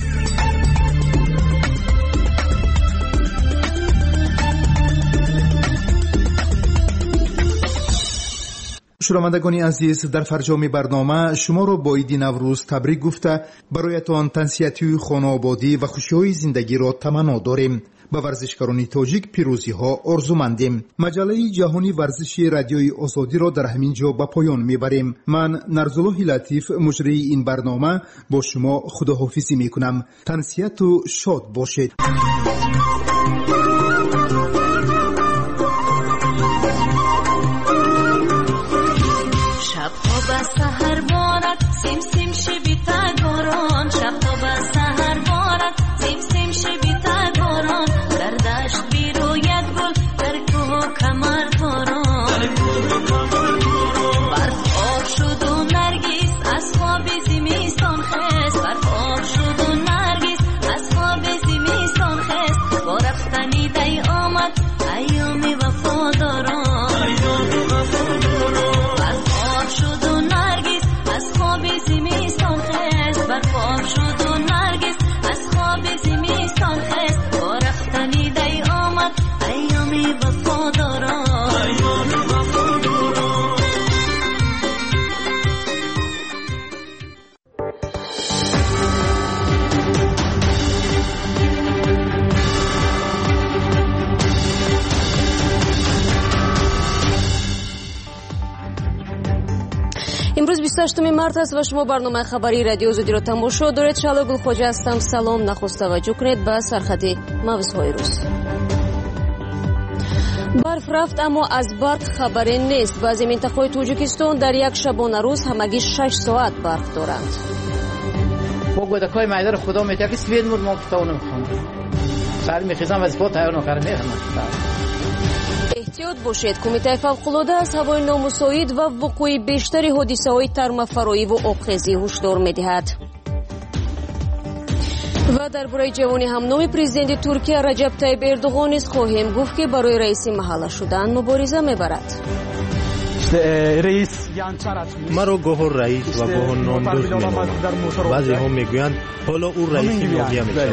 شنوندگان عزیز، در فرجام برنامه شما را با عید نوروز تبریک گفته برایتان تنسیتی خانوادگی و خوشی‌های زندگی را تمنا داریم. به ورزشکاران تاجیک پیروزی ها آرزومندیم. مجله جهانی ورزشی رادیوی آزادی را در همین جا به پایان میبریم. من نرزالله لطیف مجری این برنامه با شما خداحافظی میکنم. تنسیت و شاد باشید. شب تا به سحر بارد سیم سیم شبی تگاران، شب تا به سحر بارد سیم سیم شبی تگاران، در دشت بیروید گل در کوه کمر تاران، برف آب شد و نرگس از خواب زمستان خست، برف آب شد و نرگس از خواب زمستان خست. امروز بیست و هشتم مارس است و شما برنامه خبری رادیو آزادی را تماشا دارید. شعله گلخواجه هستم. سلام. نخست توجه کنید به سرخط موضوعهای روز. برف رفت اما از برق خبری نیست. بعضی منطقه‌های تاجیکستان در یک شبانه روز همگی شش ساعت برق دارند. با گودکای مایدار خدا میگه که سوید مود ما کتاب نمیخوام. سر میخیزم از خود تیار نکردم میرم. احتیاط باشید. کمیته فوق‌العاده از هوای نامساعد و وقوع بیشتر حادثه‌های ترمافرایی و آبخیزی هشدار می‌دهد. و درباره جوانی همنام پرزیدنت ترکیه رجب طیب اردوغان نیز خواهیم گفت که برای رئیس محله شدن مبارزه می‌برد. مرا گوهر رئیس و گوهر نامدوز می‌نامند. بعضی هم میگویند حالا او رئیس ماهیه می‌شود.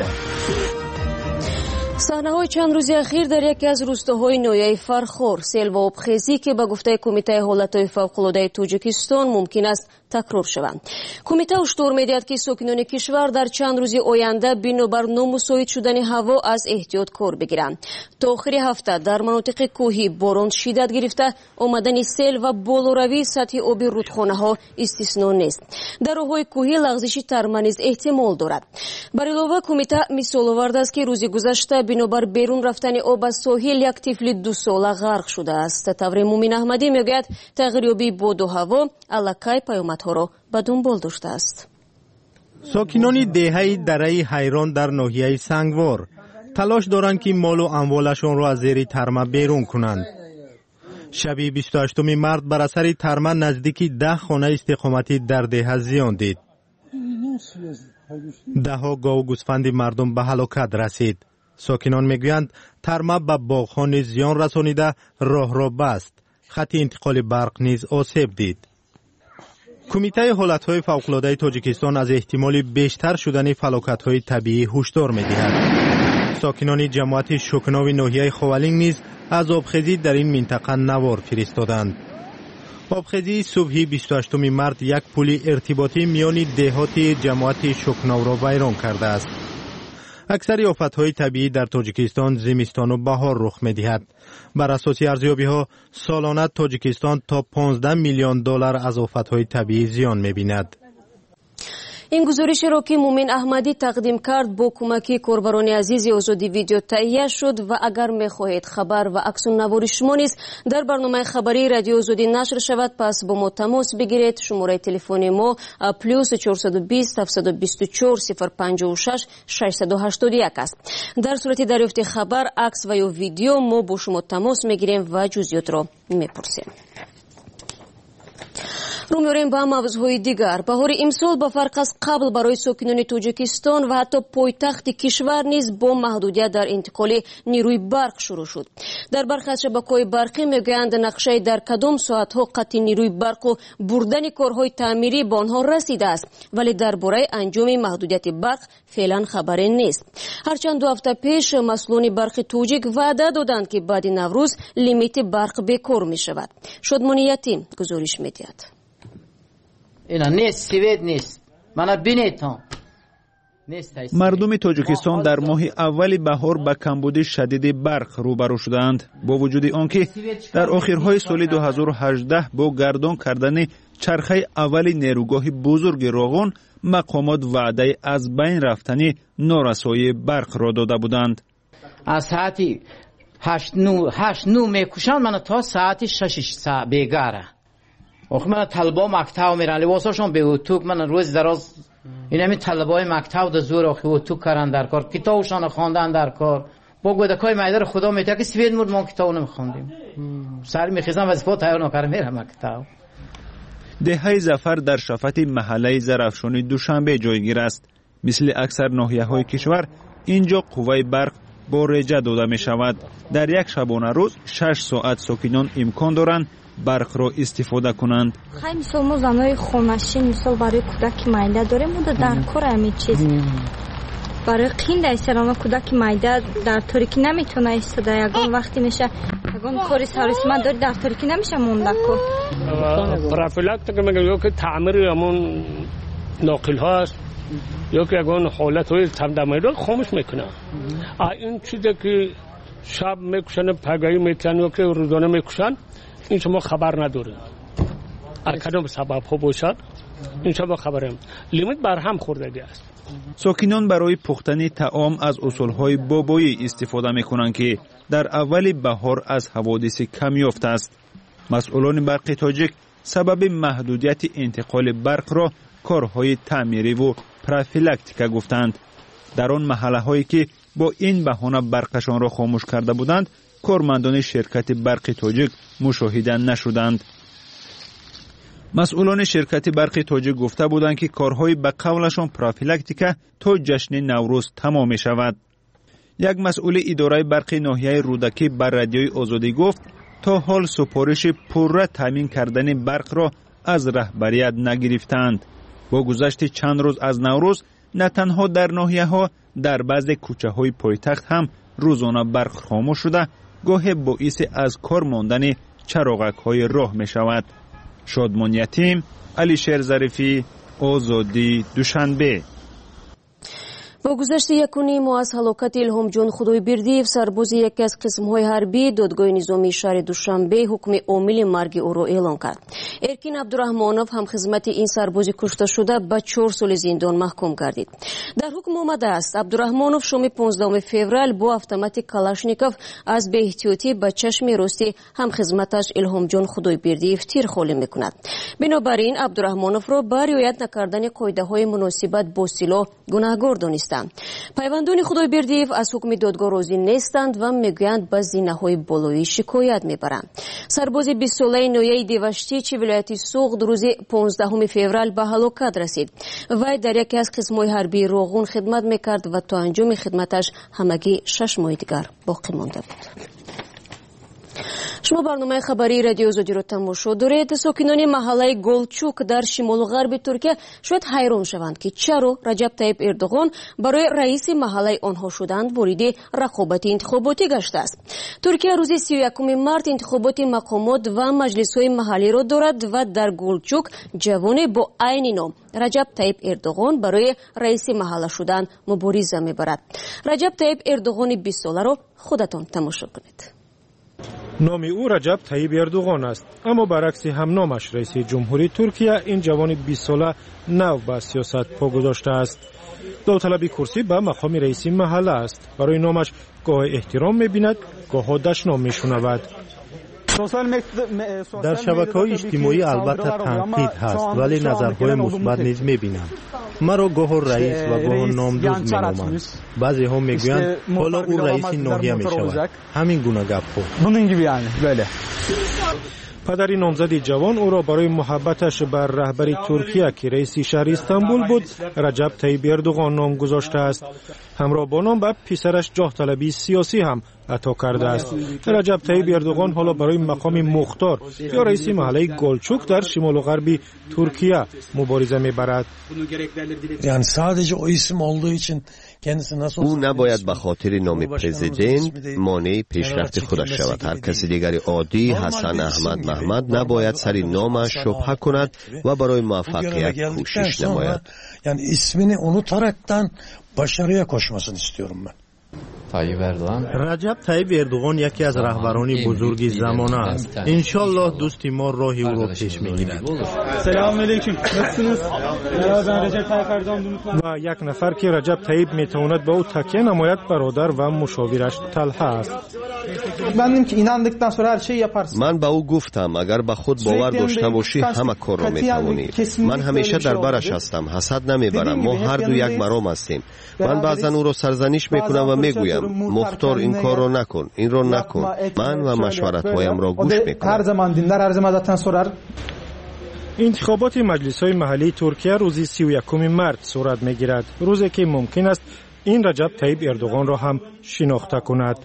صحنه‌های چند روزی اخیر در یکی از روستاهای ناحیه فرخور، سیل و آبخیزی که به گفته کمیته حالت‌های فوق‌العاده تاجیکستان ممکن است تکرار شوند. کمیته هشدار می‌دهد که ساکنان کشور در چند روز آینده بنابر نامساعد شدن هوا از احتیاط کار بگیرند. تا آخر هفته در مناطق کوهی باران شدت گرفته، آمدن سیل و بالوروی سطح آب رودخانه‌ها استثنا نیست. در راه‌های کوهی لغزش ترمه نیز احتمال دارد. بر علاوه کمیته مثال آورده است که روز گذشته بنابر بیرون رفتن آب از ساحل یک طفل دو ساله غرق شده است. تفری مومین احمدی میگوید تغییریابی باد و هوا الکی پیامدها را به دنبال داشته است. ساکنان دهه دره حیران در ناحیه سنگوار تلاش دارند که مال و اموالشان را از زیر ترمه بیرون کنند. شب بیست و هشتم مارس بر اثر ترمه نزدیکی ده خانه استقامتی در دهه زیان دید. ده ها گاو و گوسفند مردم به هلاکت رسید. ساکنان میگویند ترمه به باغ‌ها نیز زیان رسانیده، راه را بست. خط انتقال برق نیز آسیب دید. کمیته حالت‌های فوق‌العاده تاجیکستان از احتمال بیشتر شدن فلاکت‌های طبیعی هشدار می‌دهد. ساکنان جماعت شکناوی ناحیه خوالینگ نیز از آبخیزی در این منطقه نوار فرستادند. آبخیزی صبح بیست و هشتم مارس یک پل ارتباطی میان دهات جماعت شکناو را ویران کرده است. اکثر آفت‌های طبیعی در تاجیکستان زمستان و بهار رخ می‌دهد. بر اساس ارزیابی‌ها سالانه تاجیکستان تا پانزده میلیون دلار از آفت‌های طبیعی زیان می‌بیند. این گزارش را که مومن احمدی تقدیم کرد با کمک کاربران عزیز آزادی ویدیو تهیه شد و اگر می‌خواهید خبر و عکس العمل شما نیز در برنامه خبری رادیو آزادی نشر شود، پس با ما تماس بگیرید. شماره تلفن ما پلاس چهارصد و بیست هفتصد و بیست و چهار صفر پنجاه و شش ششصد و هشتاد و یک است. در صورت دریافت خبر، عکس و یا ویدیو ما با شما تماس می‌گیریم و جزئیات را می‌پرسیم. رو می‌ریم به موضوعهای دیگر. بهار امسال به فرق از قبل برای ساکنان تاجیکستان و حتی پایتخت کشور نیز با محدودیت در انتقال نیروی برق شروع شد. در برخی از شبکه‌های برقی میگویند نقشه در کدام ساعت‌ها قطع نیروی برق و بردن کارهای تعمیری به آنها رسیده است، ولی درباره انجام محدودیت برق فعلا خبری نیست. هرچند دو هفته پیش مسئولان برق تاجیک وعده دادند که بعد نوروز لیمیت برق بیکار می‌شود. شادمانیتی گزارش می‌دهد. اینا نیست، سوید نیست. منو بینیدم. مردم تاجیکستان در ماه اول بهار با کمبود شدید برق روبرو شدند، با وجود آنکه در آخرهای سال دو هزار و هجده با گردان کردن چرخه اول نیروگاه بزرگ راغون مقامات وعده از بین رفتن نارسایی برق را داده بودند. از ساعتی هشت نو هشت نو میکشند، من تا ساعتی شش ساعت بیگاره. آخه من طلبا مکتب میرن، لباساشون به اتوک، من روز دراز این همین طلبای مکتب در زور آخه اتوک کردن در کار، کتابشان خواندن در کار. با گودکای مایدار خدا میگه که سوید مود ما کتاب نمیخوندیم. سر میخیزم از خود تیار نکردم میرم مکتب. دهه ظفر در شفت محله زرافشانی دوشنبه جایگیر است. مثل اکثر ناحیه‌های کشور اینجا قوه برق با رجا داده می شود. در یک شبانه روز شش ساعت ساکنان امکان دارند برق را استفاده کنند. خیلی مثال ما زنهای خونشین مثال برای کودک مایده داریم و در کار همین چیز برای قین در سرانه کودک مایده در تاریکی نمیتونه ایستاده، یگان وقتی میشه یگان کاری سرویسمند داری در تاریکی نمیشه مونده کن. پرافیلاکت که میگم یا که تعمیر همون ناقل هاست یا که یگان حالت های تمدمایی رو خاموش میکنه. این چیزی که شب میکشن پگاهی میتن یا که روزانه میکشن این شما خبر نداره. کدام سبب ها باشد این شما خبرم لیمیت بر هم خوردگی است. ساکنان برای پختن طعام از اصولهای بابایی استفاده میکنند که در اول بهار از حوادث کم یافته است. مسئولان برق تاجیک سبب محدودیت انتقال برق را کارهای تعمیری و پروفیلاکتیک گفتند. در آن محله هایی که با این بهانه برقشان را خاموش کرده بودند، کارمندان شرکت برق تاجیک مشاهده نشدند. مسئولان شرکت برق تاجیک گفته بودند که کارهای به قولشان پروفیلاکتیک تا جشن نوروز تمام می شود. یک مسئول اداره برق ناحیه رودکی بر رادیوی آزادی گفت تا حال سفارش پرره تامین کردن برق را از رهبریت نگرفتند. با گذشت چند روز از نوروز نه تنها در ناحیه ها، در بعضی کوچه های پایتخت هم روزانه برق خاموش شده، گاهی باعث از کار ماندن چراغک های راه می شود. شادمان یتیم، علیشیر ظریفی، آزادی، دوشنبه. با گذشت یک و نیم ماه از هلاکت الهام جان خدایبردیев سرباز یکی از قسم‌های حربی دادگاه نظامی شهر دوشنبه حکم عامل مرگ او را اعلام کرد. ارکین عبدالرحمانов هم خدمت این سرباز کشته شده به چهار سال زندان محکوم گردید. در حکم آمده است عبدالرحمانov شام پانزدهم فوریه با автомат کلاشنیکوف از بی احتیاطی به چشم راستی هم خدمتش الهام جان خدایبردیев تیر خالی میکند. بنابراین عبدالرحمانov را بر رعایت نکردن قاعده‌های مناسبت با سلاح گناهکار دانستند. پیوندان خدایبردیев از حکم دادگاه راضی نیستند و میگویند به زینه‌های بالایی شکایت میبرند. سرباز بیست ساله نویه دیوشتی چی ولایت سوغد روز پانزدهم فوریه به هلاکت رسید. وی در یکی از قسم‌های حربی روغون خدمت میکرد و تا انجام خدمتش همگی شش ماه دیگر باقی مانده بود. شما برنامه خبری رادیو آزادی را تماشا دارید. ساکنان محله گلچوک در شمال و غرب ترکیه شاید حیران شوند که چرا رجب طیب اردوغان برای رئیس محله آنها شدند وارد رقابت انتخاباتی گشته است. ترکیه روز سی و یکم مارت انتخابات مقامات و مجلس‌های محلی را دارد و در گلچوک جوان با عین نام رجب طیب اردوغان برای رئیس محله شدن مبارزه می‌برد. رجب طیب اردوغان بیست ساله را خودتان تماشا کنید. نام او رجب طیب اردوغان است، اما برعکس هم نامش رئیس جمهوری ترکیه این جوان بیست ساله نو به سیاست پا گذاشته است. داوطلبی کرسی به مقام رئیس محله است. برای نامش گاه احترام می‌بیند، گاه دشنام می‌شنود. در شبکه‌های اجتماعی البته تنقید هست، ولی نظرهای مثبت نیز می‌بینم. مرا گاه رئیس و گاه نامدوز می‌نامند. بعضی ها میگویند حالا او رئیس ناحیه می‌شود. همین گونه گپ‌ها. پدر نامزد جوان او را برای محبتش بر رهبری ترکیه که رئیس شهر استانبول بود رجب طیب اردوغان نام گذاشته است. همراه با نام به پسرش جاه طلبی سیاسی هم عطا کرده است. رجب طیب اردوغان حالا برای مقام مختار یا رئیس محله گلچوک در شمال و غربی ترکیه مبارزه میبرد. یعنی sadece o isim olduğu için او نباید به خاطر نام پرزیدنت مانع پیشرفت خودش شود. هر کسی دیگری عادی حسن احمد محمد نباید سر نامش شبهه کند و برای موفقیت کوشش نماید. یعنی ismini unutaraktan başarıya koşmasını istiyorum ben. رجب طیب اردوغان یکی از رهبران بزرگ زمانه است. انشالله دوست ما راهی او را پیش میگیرد. سلام علیکم. نسیمز. و یک نفر که رجب طیب میتواند به او تکیه نماید برادر و مشاورش طلحه است. من به او گفتم اگر به خود باور داشته باشی همه کار را میتوانی. من همیشه در برش هستم، حسد نمیبرم. ما هر دو یک مرام هستیم. من بعضا او را سرزنش میکنم و میگویم مختار این کار را نکن، این را نکن. من و مشورت هایم را گوش میکنم. انتخابات مجلس های محلی ترکیه روزی سی و یکم مارت صورت میگیرد، روزی که ممکن است این رجب طیب اردوغان را هم شناخته کند.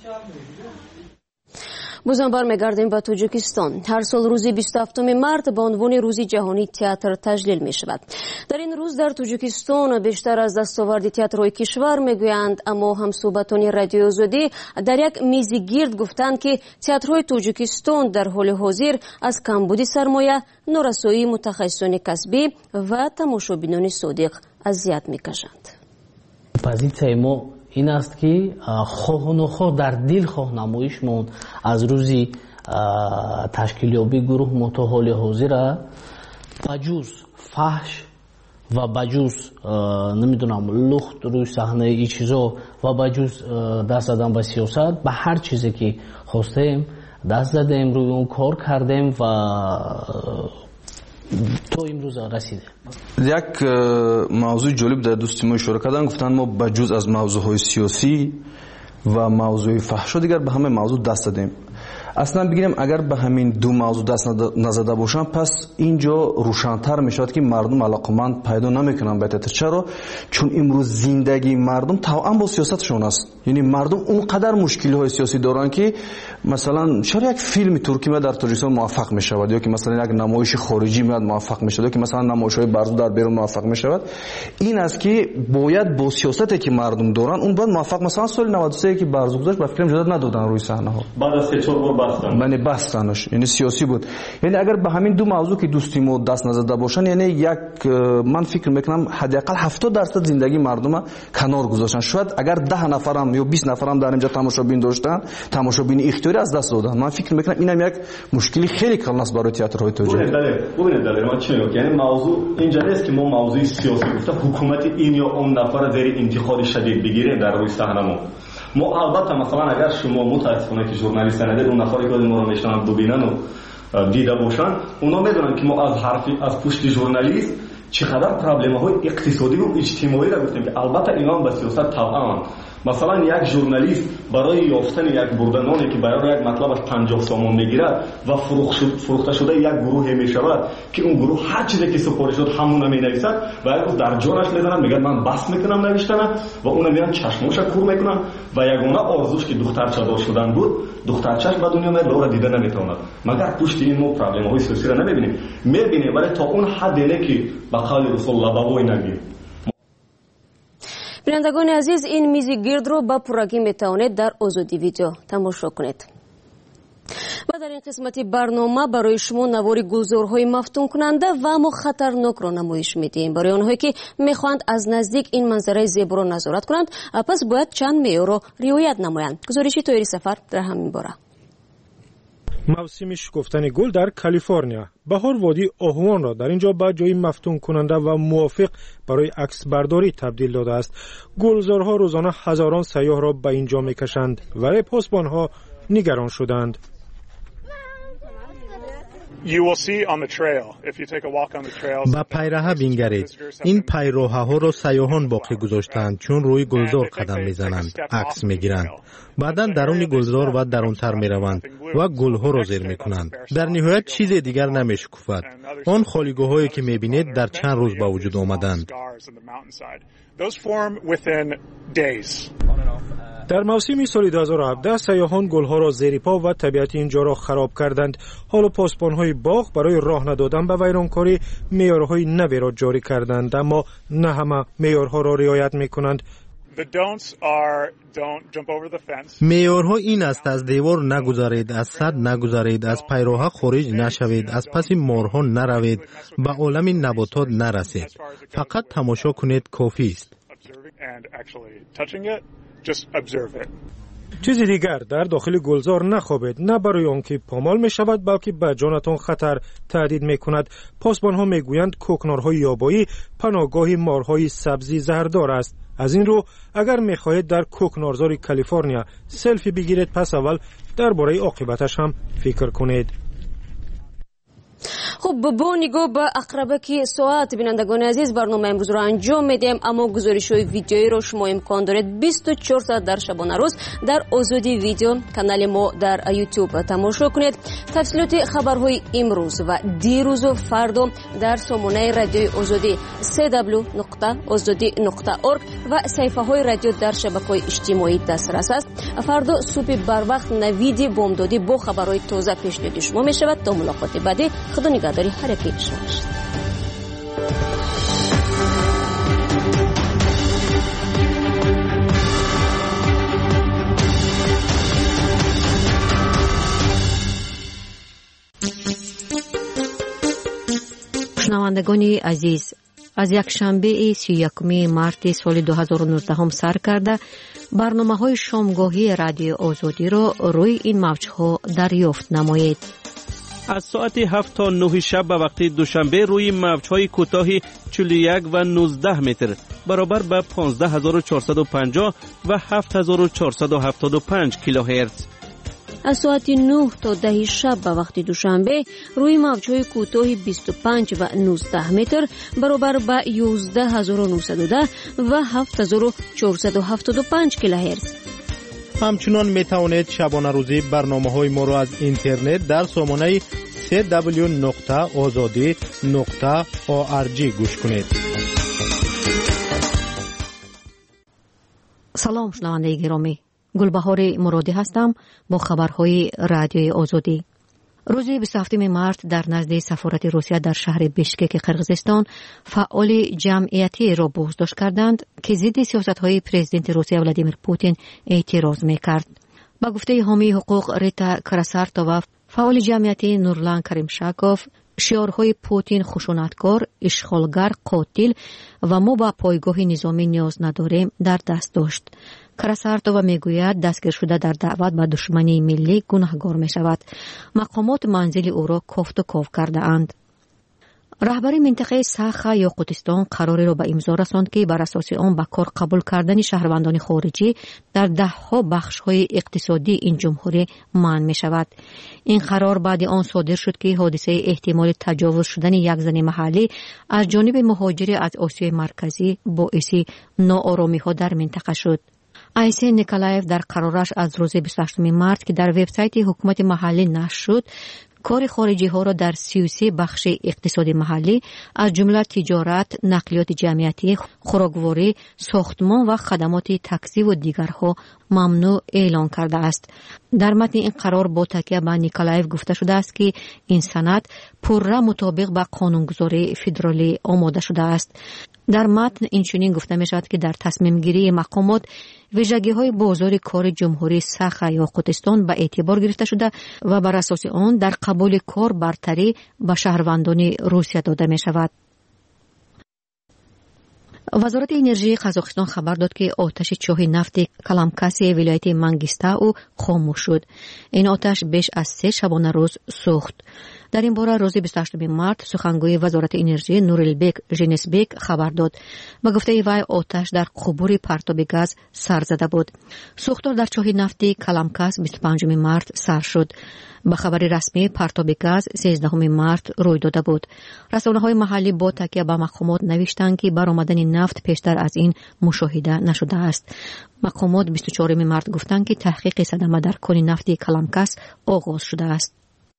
بازم برمیگردیم به تاجیکستان. هر سال روز بیست و هفتم مارت به عنوان روز جهانی تئاتر تجلیل می شود. در این روز در تاجیکستان بیشتر از دستاورد تئاترهای کشور میگویند، اما همصحبتان رادیو آزادی در یک میز گرد گفتند که تئاترهای تاجیکستان در حال حاضر از کمبود سرمایه، نارسایی متخصصان کسبی و تماشابینان صادق اذیت میکشند. پوزیسیون ما این است که خواه و نخواه در دل خواه نمایش مون از روزی تشکیلیابی گروه متا حال حاضر بجوز فحش و بجوز نمیدونم لخت روی صحنه ای چیزا و بجوز دست دادن به سیاست به هر چیزی که خواستیم دست دادیم، روی اون کار کردیم و تو امروز رسیده. یک موضوع جالب در دوستی ما اشاره کردن، گفتن ما بجز از موضوعهای سیاسی و موضوع فحش دیگر به همه موضوع دست دادیم. اصلا بگیریم اگر به همین دو موضوع دست نزده باشن پس اینجا روشن‌تر میشود که مردم علاقمند پیدا نمیکنن. به خاطر چرا؟ چون امروز زندگی مردم توأم با سیاستشون است. یعنی مردم اونقدر مشکلی های سیاسی دارن که مثلا چرا یک فیلم ترکی میاد در تاجیکستان موفق میشود، یا که مثلا یک نمایش خارجی میاد موفق میشود، یا که مثلا نمایش های برزو در بیرون موفق میشود. این است که باید با سیاستی که مردم دارن اون باید موفق. مثلا سال نود و سه که برزو گذاشت با فیلم جدید ندادن روی صحنه ها، بعد از سه چهار بستن. یعنی بستنش، یعنی سیاسی بود. یعنی اگر به همین دو موضوع که دوستی ما دست نزده باشن، یعنی یک من فکر میکنم حداقل هفتاد درصد زندگی مردم کنار گذاشتن. شاید اگر ده نفرم یا بیست نفرم در اینجا تماشابین داشتن، تماشابین اختیاری از دست دادن. من فکر میکنم اینم یک مشکلی خیلی کلان است برای تئاترهای توجیه. ببینید دلیل من چیه؟ یعنی موضوع اینجا نیست که ما موضوع سیاسی گفته حکومت این یا اون نفر زیر انتقاد شدید بگیریم در روی صحنه ما. ما البته مثلا اگر شما متاسفانه که ژورنالیست ندید اون نفری که ما رو میشنن ببینن و دیده باشن، اونا میدونن که ما از حرفی از پشت ژورنالیست چقدر پرابلم های اقتصادی و اجتماعی را گفتیم که البته اینا به سیاست طبعا. مثلا یک ژورنالیست برای یافتن یک بردنانی که برای یک مطلب از پنجاه سامان میگیرد و فروخته شده یک گروه میشود که اون گروه هر چیزی که سپارش شد همون می نویسد و یک در جانش میزنن، میگن من بس میکنم نوشتن و اون میان چشموش کور میکنن و یگانه آرزوش که دخترچه دار شدن بود، دخترچه‌اش به دنیا میاد لورا دیده نمیتواند. مگر پشت این مو پرابلم های سیاسی را نمیبینیم، میبینیم ولی تا اون حد نه که به قول رسول الله بابای نگیم. بینندگان عزیز، این میز گرد رو با پرگی میتوانید در آزادی ویدیو تماشا کنید. و در این قسمت برنامه برای شما نواری گلزارهای مفتون کننده و اما خطرناک را نمایش میدیم. برای آنهایی که میخواهند از نزدیک این منظره زیبا را نظارت کنند، پس باید چند معیار را رعایت نمایند. گزارشی طاهری سفر در همین باره. موسم شکفتن گل در کالیفرنیا. بهار وادی آهوان را در اینجا به جای مفتون کننده و موافق برای عکس برداری تبدیل داده است. گلزارها روزانه هزاران سیاح را به اینجا میکشند و پاسبانها نگران شدند. با پیراه بینگرید. این پیراه ها را سیاحان باقی گذاشتند چون روی گلزار قدم میزنند، عکس میگیرند. بعدا درون گلزار و درونتر میروند و گل ها را زیر میکنند. در نهایت چیز دیگر نمیشکفد. آن خالیگاه هایی که میبینید در چند روز با وجود آمدند. در موسم سال دو هزار و هفده سیاحان گلها را زیر پا و طبیعت اینجا را خراب کردند. حالا پاسبان‌های باغ برای راه ندادن به ویرانکاری معیارهای نوی را جاری کردند، اما نه همه معیارها را رعایت می‌کنند. معیارها این است: از دیوار نگذارید، از سد نگذارید، از پیراه خارج نشوید، از پس مارها نروید، به عالم نباتات نرسید. فقط تماشا کنید کافی است. چیزی دیگر در داخل گلزار نخوابید، نه برای آنکه پامال می شود بلکه به جانتان خطر تهدید می کند. پاسبان ها می گویند کوکنارهای یابایی پناهگاه مارهای سبزی زهردار است. از این رو اگر می خواهید در کوکنارزار کالیفرنیا سلفی بگیرید، پس اول درباره عاقبتش هم فکر کنید. خب با نگاه به اقربکی ساعت بینندگان عزیز برنامه امروز رو انجام میدیم، اما گزارش های ویدیویی رو شما امکان دارید بیست و چهار ساعت در شبانه روز در آزادی ویدیو کانال ما در یوتیوب تماشا کنید. تفصیلات خبرهای امروز و دیروز و فردا در سامانه رادیوی آزادی دبلیو دبلیو دبلیو نقطه آزادی نقطه اورگ و صفحه های رادیو در شبکه‌های اجتماعی دسترس است. فردا صبح بر وقت نوید بامدادی با خبرهای تازه پیشنهاد شما می شود. تا ملاقات بعدی، خدا نگهداری هر یک شما باشید. شنوندگان عزیز، از یک شنبه سی و یکم مارت سال دو هزار و نوزده سر کرده برنامه‌های شامگاهی رادیو آزادی را روی این موج‌ها دریافت نمایید. از ساعت هفت تا نه شب به وقت دوشنبه روی موج‌های کوتاه چهل و یک و نوزده متر برابر به پانزده هزار و چهارصد و پنجاه و هفت هزار و چهارصد و هفتاد و پنج کیلوهرتز. از ساعت نه تا ده شب به وقت دوشنبه روی موج‌های کوتاه بیست و پنج و نوزده متر برابر به یازده هزار و نهصد و ده و هفت هزار و چهارصد و هفتاد و پنج کیلوهرتز. همچنان می توانید شبانه روزی برنامه‌های ما را از اینترنت در سامانه سی دبلیو نقطه آزادی نقطه او آر جی گوش کنید. سلام شنونده گرامی، گلبهار مرادی هستم با خبرهای رادیوی آزادی. روز بیست و هفتم مارت در نزد سفارت روسیه در شهر بیشکک قرقیزستان فعال جمعیتی را بازداشت کردند که ضد سیاست‌های پرزیدنت روسیه ولادیمیر پوتین اعتراض می‌کرد. با گفته حامی حقوق ریتا کراسارتووا، فعال جمعیتی نورلان کریمشاکوف شعارهای پوتین خشونتکار، اشغالگر، قاتل و ما با پایگاه نظامی نیاز نداریم در دست داشت. کراسارتووا میگوید دستگیر شده در دعوت به دشمنی ملی گناهکار می شود. مقامات منزل او را کافت و کاف کرده اند. رهبر منطقه ساخا یا قوتستان قراری را به امضا رساند که بر اساس آن به کار قبول کردن شهروندان خارجی در ده ها بخش های اقتصادی این جمهوری منع می شود. این قرار بعد آن صادر شد که حادثه احتمال تجاوز شدن یک زن محلی از جانب مهاجری از آسیای مرکزی باعث ناآرامی ها در منطقه شد. آیسین نیکولایف در قرارش از روز بیست و هشتم مارت که در وبسایت حکومت محلی نشر شد، کار خارجی ها را در سی و سه بخش اقتصادی محلی از جمله تجارت، نقلیات جمعیتی، خوراکواری، ساختمان و خدمات تاکسی و دیگرها ممنوع اعلان کرده است. در متن این قرار با تکیه به نیکولایف گفته شده است که این سند پرره مطابق با قانونگذاری فدرالی آماده شده است. در متن اینچنین گفته می شود که در تصمیم گیری مقامات ویژگی های بازار کار جمهوری ساخا یا قوتستان به اعتبار گرفته شده و بر اساس آن در قبول کار برتری به شهروندان روسیه داده می شود. وزارت انرژی قزاقستان خبر داد که آتش چاه نفت کلامکاس ولایت منگیستاو خاموش شد. این آتش بیش از سه شبانه روز سوخت. در این باره روز بیست و هشتم مارت سخنگوی وزارت انرژی نورالبک ژنسبک خبر داد. با گفته وی آتش در قبور پرتاب گاز سر زده بود. سوختار در چاه نفت کلامکاس بیست و پنجم مارت سر شد. با خبر رسمی پرتاب گاز سیزدهم مارت روی داده بود. رسانه‌های محلی با تکیه به مقامات نوشتند که برآمدن نفت پیشتر از این مشاهده نشده است. مقامات بیست و چهارم مارت گفتند که تحقیق صدمه در کان نفت کلامکاس آغاز شده است.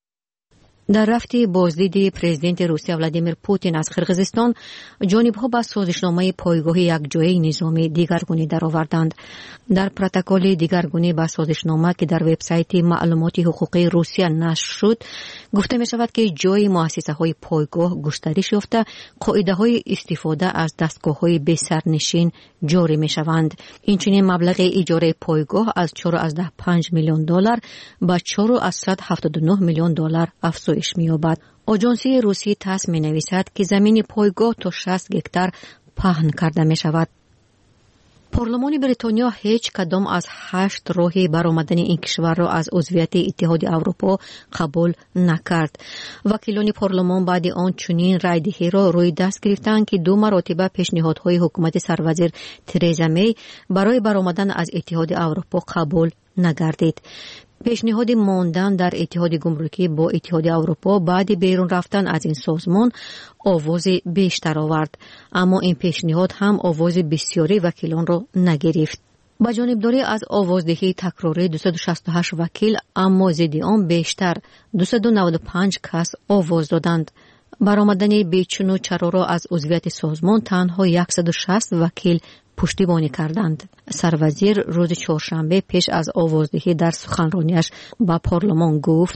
در رفت بازدید پرزیدنت روسیه ولادیمیر پوتین از قرقیزستان، جانب‌ها با سازشنامه پایگاه یکجایی نظامی دیگرگونی درآوردند. در پروتکل دیگرگونی با سازشنامه که در وبسایت معلومات حقوقی روسیه نشر شد، گفته می شود که جای مؤسسه‌های پایگاه گسترش یافته، قاعده‌های استفاده از دستگاه‌های بی سرنشین جاری می شوند. اینچنین مبلغ اجاره پایگاه از چهار و پنج میلیون دلار به چهار و هفتاد و نه میلیون دلار افزایش می‌یابد. آژانسی روسی تاس می‌نویسد که زمین پایگاه تا شصت هکتار پهن کرده می‌شود. پارلمان بریتانیا هیچ کدام از هشت راه برآمدن این کشور را از عضویت اتحاد اروپا قبول نکرد. وکیلان پارلمان بعد آن چنین رایدهی را روی دست گرفتند که دو مرتبه پیشنهادهای حکومت سروزیر ترزا می برای برآمدن از اتحاد اروپا قبول نگردید. پیشنهاد ماندن در اتحاد گمرکی با اتحاد اروپا بعد بیرون رفتن از این سازمان آواز بیشتر آورد، اما این پیشنهاد هم آواز بسیاری وکیلان را نگرفت. با جانبداری از آوازدهی تکراری دویست و شصت و هشت وکیل، اما ضد آن بیشتر دویست و نود و پنج کس آواز دادند. برآمدن بیچون و چرا را از عضویت سازمان تنها صد و شصت وکیل پشتیبانی کردند. سروزیر روز چهارشنبه پیش از آوازدهی در سخنرانیش با پارلمان گفت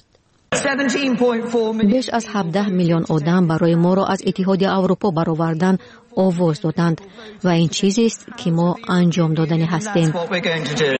بیش از هفده میلیون آدم برای ما را از اتحاد اروپا برآوردن آواز دادند و این چیزی است که ما انجام دادنی هستیم.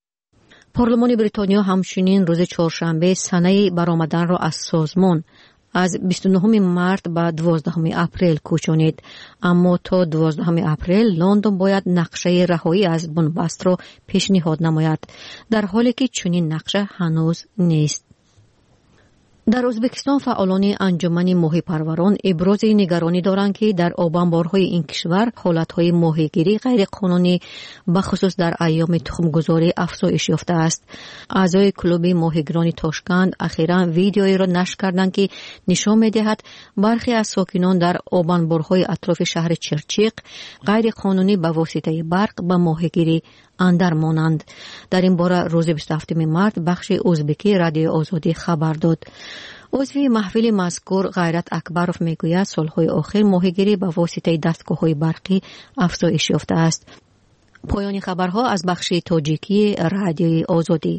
پارلمان بریتانیا همچنین روز چهارشنبه سنه برآمدن را از سازمان از بیست و نهم مارت به دوازدهم اپریل کوچانید. اما تا دوازدهم اپریل لندن باید نقشه رهایی از بنبست را پیشنهاد نماید، در حالی که چنین نقشه هنوز نیست. در ازبکستان فعالان انجمن ماهیپروران ابراز نگرانی دارند که در آبانبارهای این کشور حالتهای ماهیگیری غیر قانونی بخصوص در ایام تخمگذاری افزایش یافته است. اعضای کلوب ماهیگیران تاشکند اخیراً ویدیویی را نشر کردند که نشان می‌دهد برخی از ساکنان در آبانبارهای اطراف شهر چرچیق غیر قانونی به واسطه برق به ماهیگیری اندر مانند. در این باره روز بیست و هفتم مارت بخش ازبکی رادیو آزادی خبر داد. عضو محفل مذکور غیرت اکبروف میگوید سالهای آخر ماهیگیری به واسطه دستگاه‌های برقی افزایش یافته است. پایان خبرها از بخش تاجیکی رادیوی آزادی.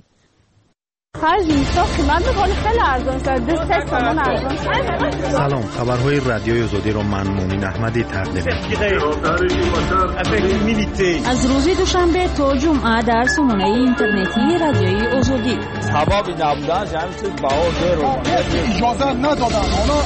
سلام، خبرهای رادیوی آزادی را من مومن احمدی تقدیم می‌کنم. از روز دوشنبه تا جمعه در سامانه اینترنتی رادیوی آزادی. سبب نبودن جمعیت بهار اجازه ندادن.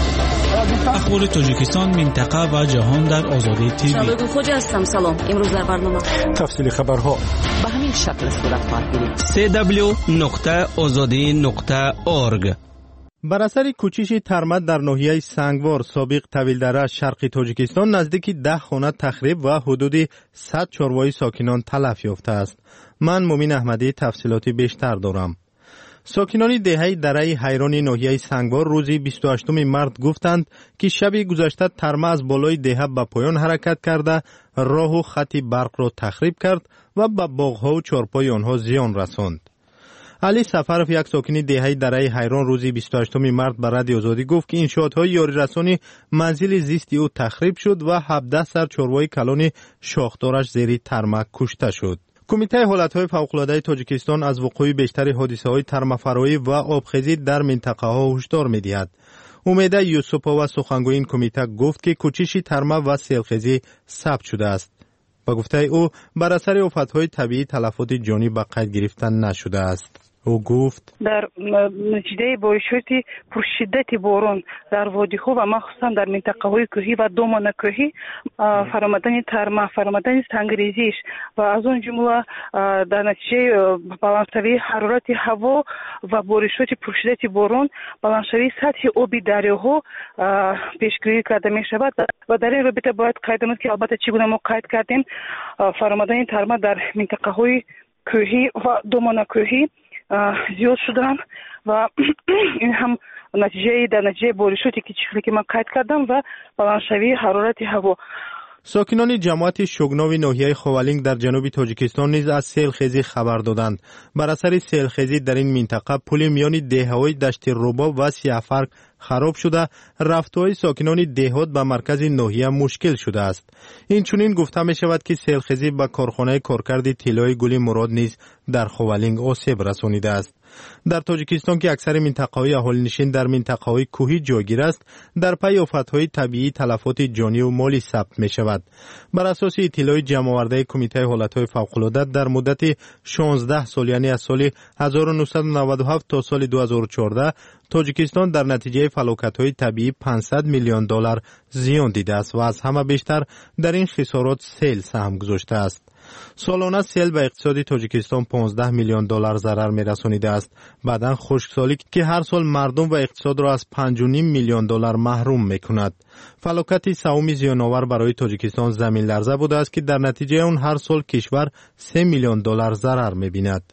اخبار تاجیکستان، منطقه و جهان در آزادی تیوی. شبکه خوجی هستم. سلام. امروز در برنامه تفصیل خبرها به همین شکل صورت خواهد گرفت. سی دبلیو نقطه آزادی نقطه اورگ. بر اثر کوچش ترمت در ناحیه سنگوار سابق طویلدره شرقی تاجیکستان نزدیک ده خانه تخریب و حدود صد چاروای ساکنان تلف یافته است. من مومن احمدی تفصیلاتی بیشتر دارم. ساکنان دهه دره حیران ناحیه سنگوار روز بیست و هشتم مارت گفتند که شب گذشته ترمه از بالای دهه به پایان حرکت کرده راه و خط برق را تخریب کرد و به باغ‌ها و چارپای آنها زیان رساند. علی سفرов یک ساکن دهه دره حیران روز بیست و هشتم مارت به رادیو آزادی گفت که انشاءات‌های یاری رسانی منزل زیستی او تخریب شد و هفده سر چاروای کلان شاخدارش زیر ترمه کشته شد. کمیته حالتهای فوق‌العاده تاجیکستان از وقوع بیشتر حادثه‌های ترمه‌فرایی و آبخیزی در منطقه‌ها هشدار می‌دهد. امید یوسف‌ها و سخنگوی این کمیته گفت که کوچش ترمه و سیلخیزی ثبت شده است. با گفته او بر اثر آفت‌های طبیعی تلفات جانی به قید گرفتن نشده است. او گفت در نتیجه بارشات پرشدت باران در وادی‌ها و مخصوصا در منطقه‌های کوهی و دامن کوهی فرآمدن ترمه، فرآمدن سنگریزش و از آن جمله در نتیجه بالانس‌شوی حرارت هوا و بارشات پرشدت باران بالانس‌شوی سطح آب دریاها پیشگیری کرده می‌شود و در این رابطه باید قید نمود که البته چگونه ما قید کردیم فرآمدن ترمه در منطقه‌های کوهی و دامن کوهی زیاد شدن و این هم نتیجه در نتیجه بارشاتی که چیزی که من قید کردم و بالانس‌شوی حرارت هوا. ساکنان جماعت شوگناوی ناحیه خوالینگ در جنوب تاجیکستان نیز از سیلخیزی خبر دادند. بر اثر سیلخیزی در این منطقه پل میان دهه‌های دشت روباب و سیافرق خراب شده، رفتهای ساکنان دهات به مرکز ناحیه مشکل شده است. این چنین گفته می شود که سیلخیزی به کارخانه کارکرد طلای گل مراد نیز در خوالینگ آسیب رسانیده است. در تاجیکستان که اکثر منطقه‌های اهالی نشین در منطقه‌های کوهی جایگیر است، در پی آفت‌های طبیعی تلفات جانی و مالی ثبت می شود. بر اساس اطلاع جمع‌آورده کمیته حالت‌های فوق‌العاده در مدت شانزده سال یعنی از سال هزار و نهصد و نود و هفت تا سال دو هزار و چهارده تاجیکستان در نتیجه فلاکت‌های طبیعی پانصد میلیون دلار زیان دیده است و از همه بیشتر در این خسارات سیل سهم گذاشته است. سالانه سیل به اقتصاد تاجیکستان پانزده میلیون دلار ضرر می‌رسانیده است. بعداً خشکسالی که هر سال مردم و اقتصاد را از پنج و نیم میلیون دلار محروم می‌کند. فلاکت سوم زیان‌آور برای تاجیکستان زمین لرزه بوده است که در نتیجه آن هر سال کشور سه میلیون دلار ضرر می‌بیند.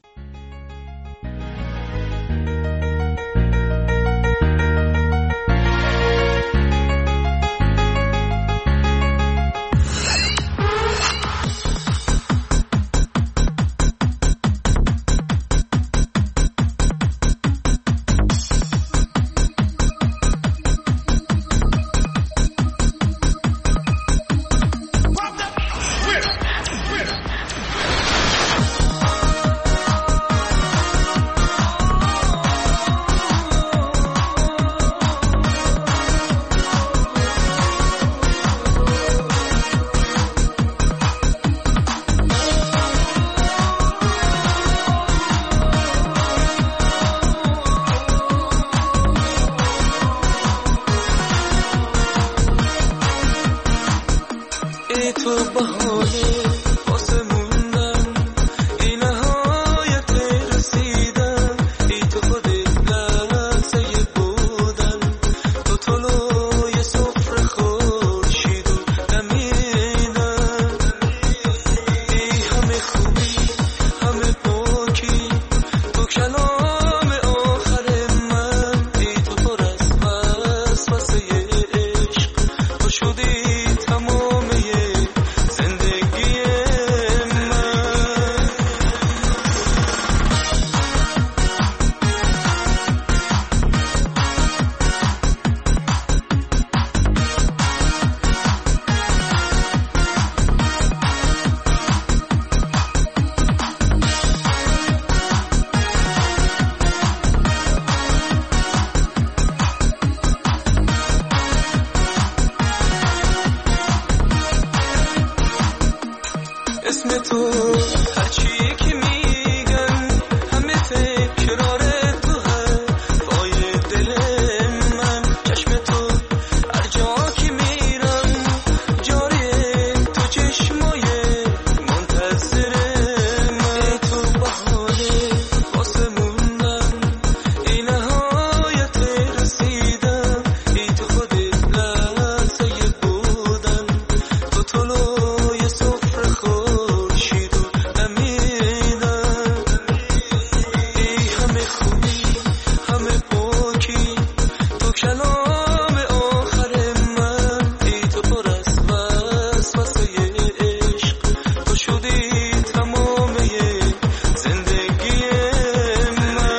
اسم تو هرچی که میگن همه تکرار تو حرفای دل من چشم تو هر جا که میرم جاری تو چشمای منتظر من تو بهانه واسه موندن ای نهایت رسیدن ای تو خودت لحظه بودن تو طلوع صفر خورشید و دمیدن ای همه خوبی همه پاکی تو کلام آخر من ای تو پر از وسوسه عشق تو شدی تمامه زندگی من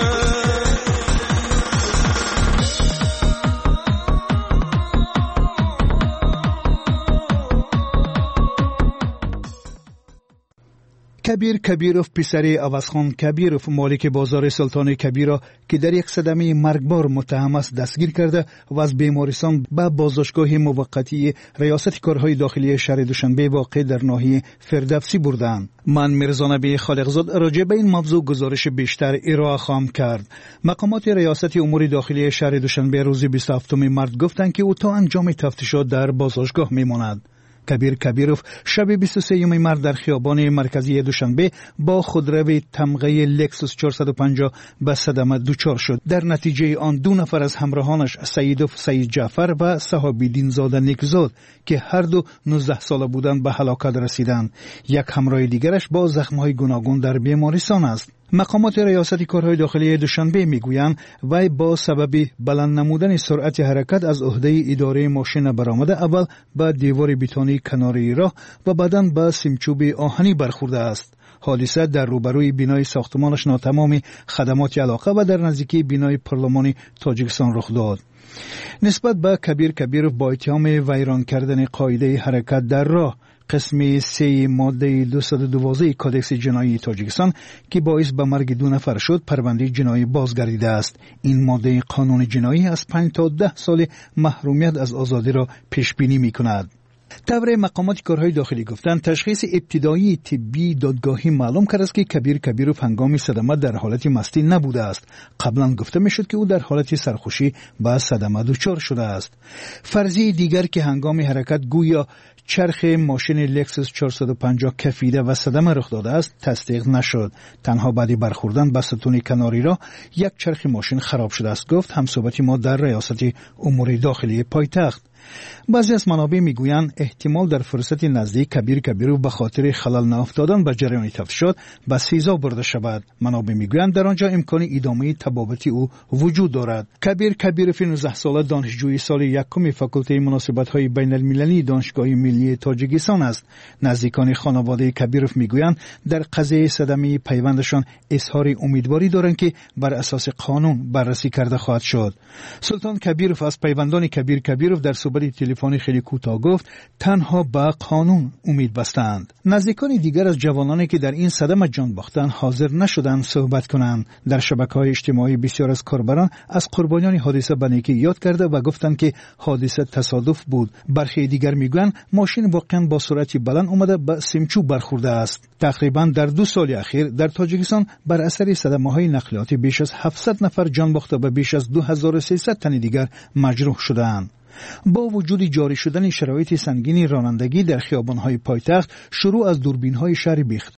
کبیر کبیروف پسر عوضخان کبیروف مالک بازار سلطان کبیرا که در یک صدمه مرگبار متهم است دستگیر کرده و از بیمارستان به بازداشتگاه موقتی ریاست کارهای داخلی شهر دوشنبه واقع در ناحیه فردوسی بردند. من میرزا نبی خالقزاد راجع به این موضوع گزارش بیشتر ارائه خواهم کرد. مقامات ریاست امور داخلی شهر دوشنبه روز بیست و هفتم مارس گفتند که او تا انجام تفتیشات در بازداشتگاه میماند. کبیر کبیروف شب بیست و سوم مارس در خیابان مرکزی دوشنبه با خودرو تمغه لکسوس چهارصد و پنجاه به صدمه دچار شد. در نتیجه آن دو نفر از همراهانش سیدوف سید جعفر و صحابیدین زاده نیکزاد که هر دو نوزده ساله بودند به هلاکت رسیدند. یک همراه دیگرش با زخم‌های گوناگون در بیمارستان است. مقامات ریاست کارهای داخلی دوشنبه میگویند وی با سبب بلند نمودن سرعت حرکت از عهده اداره ماشین برآمده اول به دیوار بتونی کناری راه و بعداً به سیمچوب آهنی برخورده است. حادثه در روبروی بینای ساختمانش ناتمام خدمات علاقه و در نزدیکی بینای پارلمان تاجیکستان رخ داد. نسبت به کبیر کبیروف با اتهام ویران کردن قاعده حرکت در راه قسم سه ماده دویست و دوازده کادکس جنایی تاجیکستان که باعث به مرگ دو نفر شد پرونده جنایی بازگردیده است. این ماده قانون جنایی از پنج تا ده سال محرومیت از آزادی را پیش بینی می‌کند. طبع مقامات کارهای داخلی گفتند تشخیص ابتدایی طبی دادگاهی معلوم کرد است که کبیر کبیروف هنگام صدمه در حالت مستی نبوده است. قبلا گفته میشد که او در حالت سرخوشی به صدمه دچار شده است. فرضیه دیگر که هنگام حرکت گویا چرخ ماشین لکسوس چهارصد و پنجاه کفیده و صدمه رخ داده است تصدیق نشد. تنها بعد برخوردن به ستون کناری را یک چرخ ماشین خراب شده است، گفت همصحبت ما در ریاست امور داخلی پایتخت. بعضی از منابع میگویند احتمال در فرصت نزدیک کبیر کبیروف به خاطر خلل نیافتادن به جریان تفتیشات به سیزا برده شود. منابع میگویند در آنجا امکان ادامه تبابت او وجود دارد. کبیر کبیروف نوزده ساله دانشجوی سال یکم فاکولته مناسبت‌های بین المللی دانشگاه ملی تاجیکستان است. نزدیکان خانواده کبیروف میگویند در قضیه صدمه پیوندشان اظهار امیدواری دارند که بر اساس قانون بررسی کرده خواهد شد. سلطان کبیروف از پیوندان کبیر کبیروف در صحبت تلفنی خیلی کوتاه گفت تنها به قانون امید بستند. نزدیکان دیگر از جوانانی که در این صدمه جان باختند حاضر نشدند صحبت کنند. در شبکه‌های اجتماعی بسیار از کاربران از قربانیان حادثه به نیکی یاد کرده و گفتند که حادثه تصادف بود. برخی دیگر میگویند ماشین واقعا با سرعت بلند اومده به سیمچوب برخورده است. تقریبا در دو سال اخیر در تاجیکستان بر اثر صدمه‌های نقلیاتی بیش از هفتصد نفر جان باخته و بیش از دو هزار و سیصد تن دیگر مجروح شدند. با وجود جاری شدن شرایط سنگین رانندگی در خیابان‌های پایتخت، شروع از دوربین‌های شهر بیخت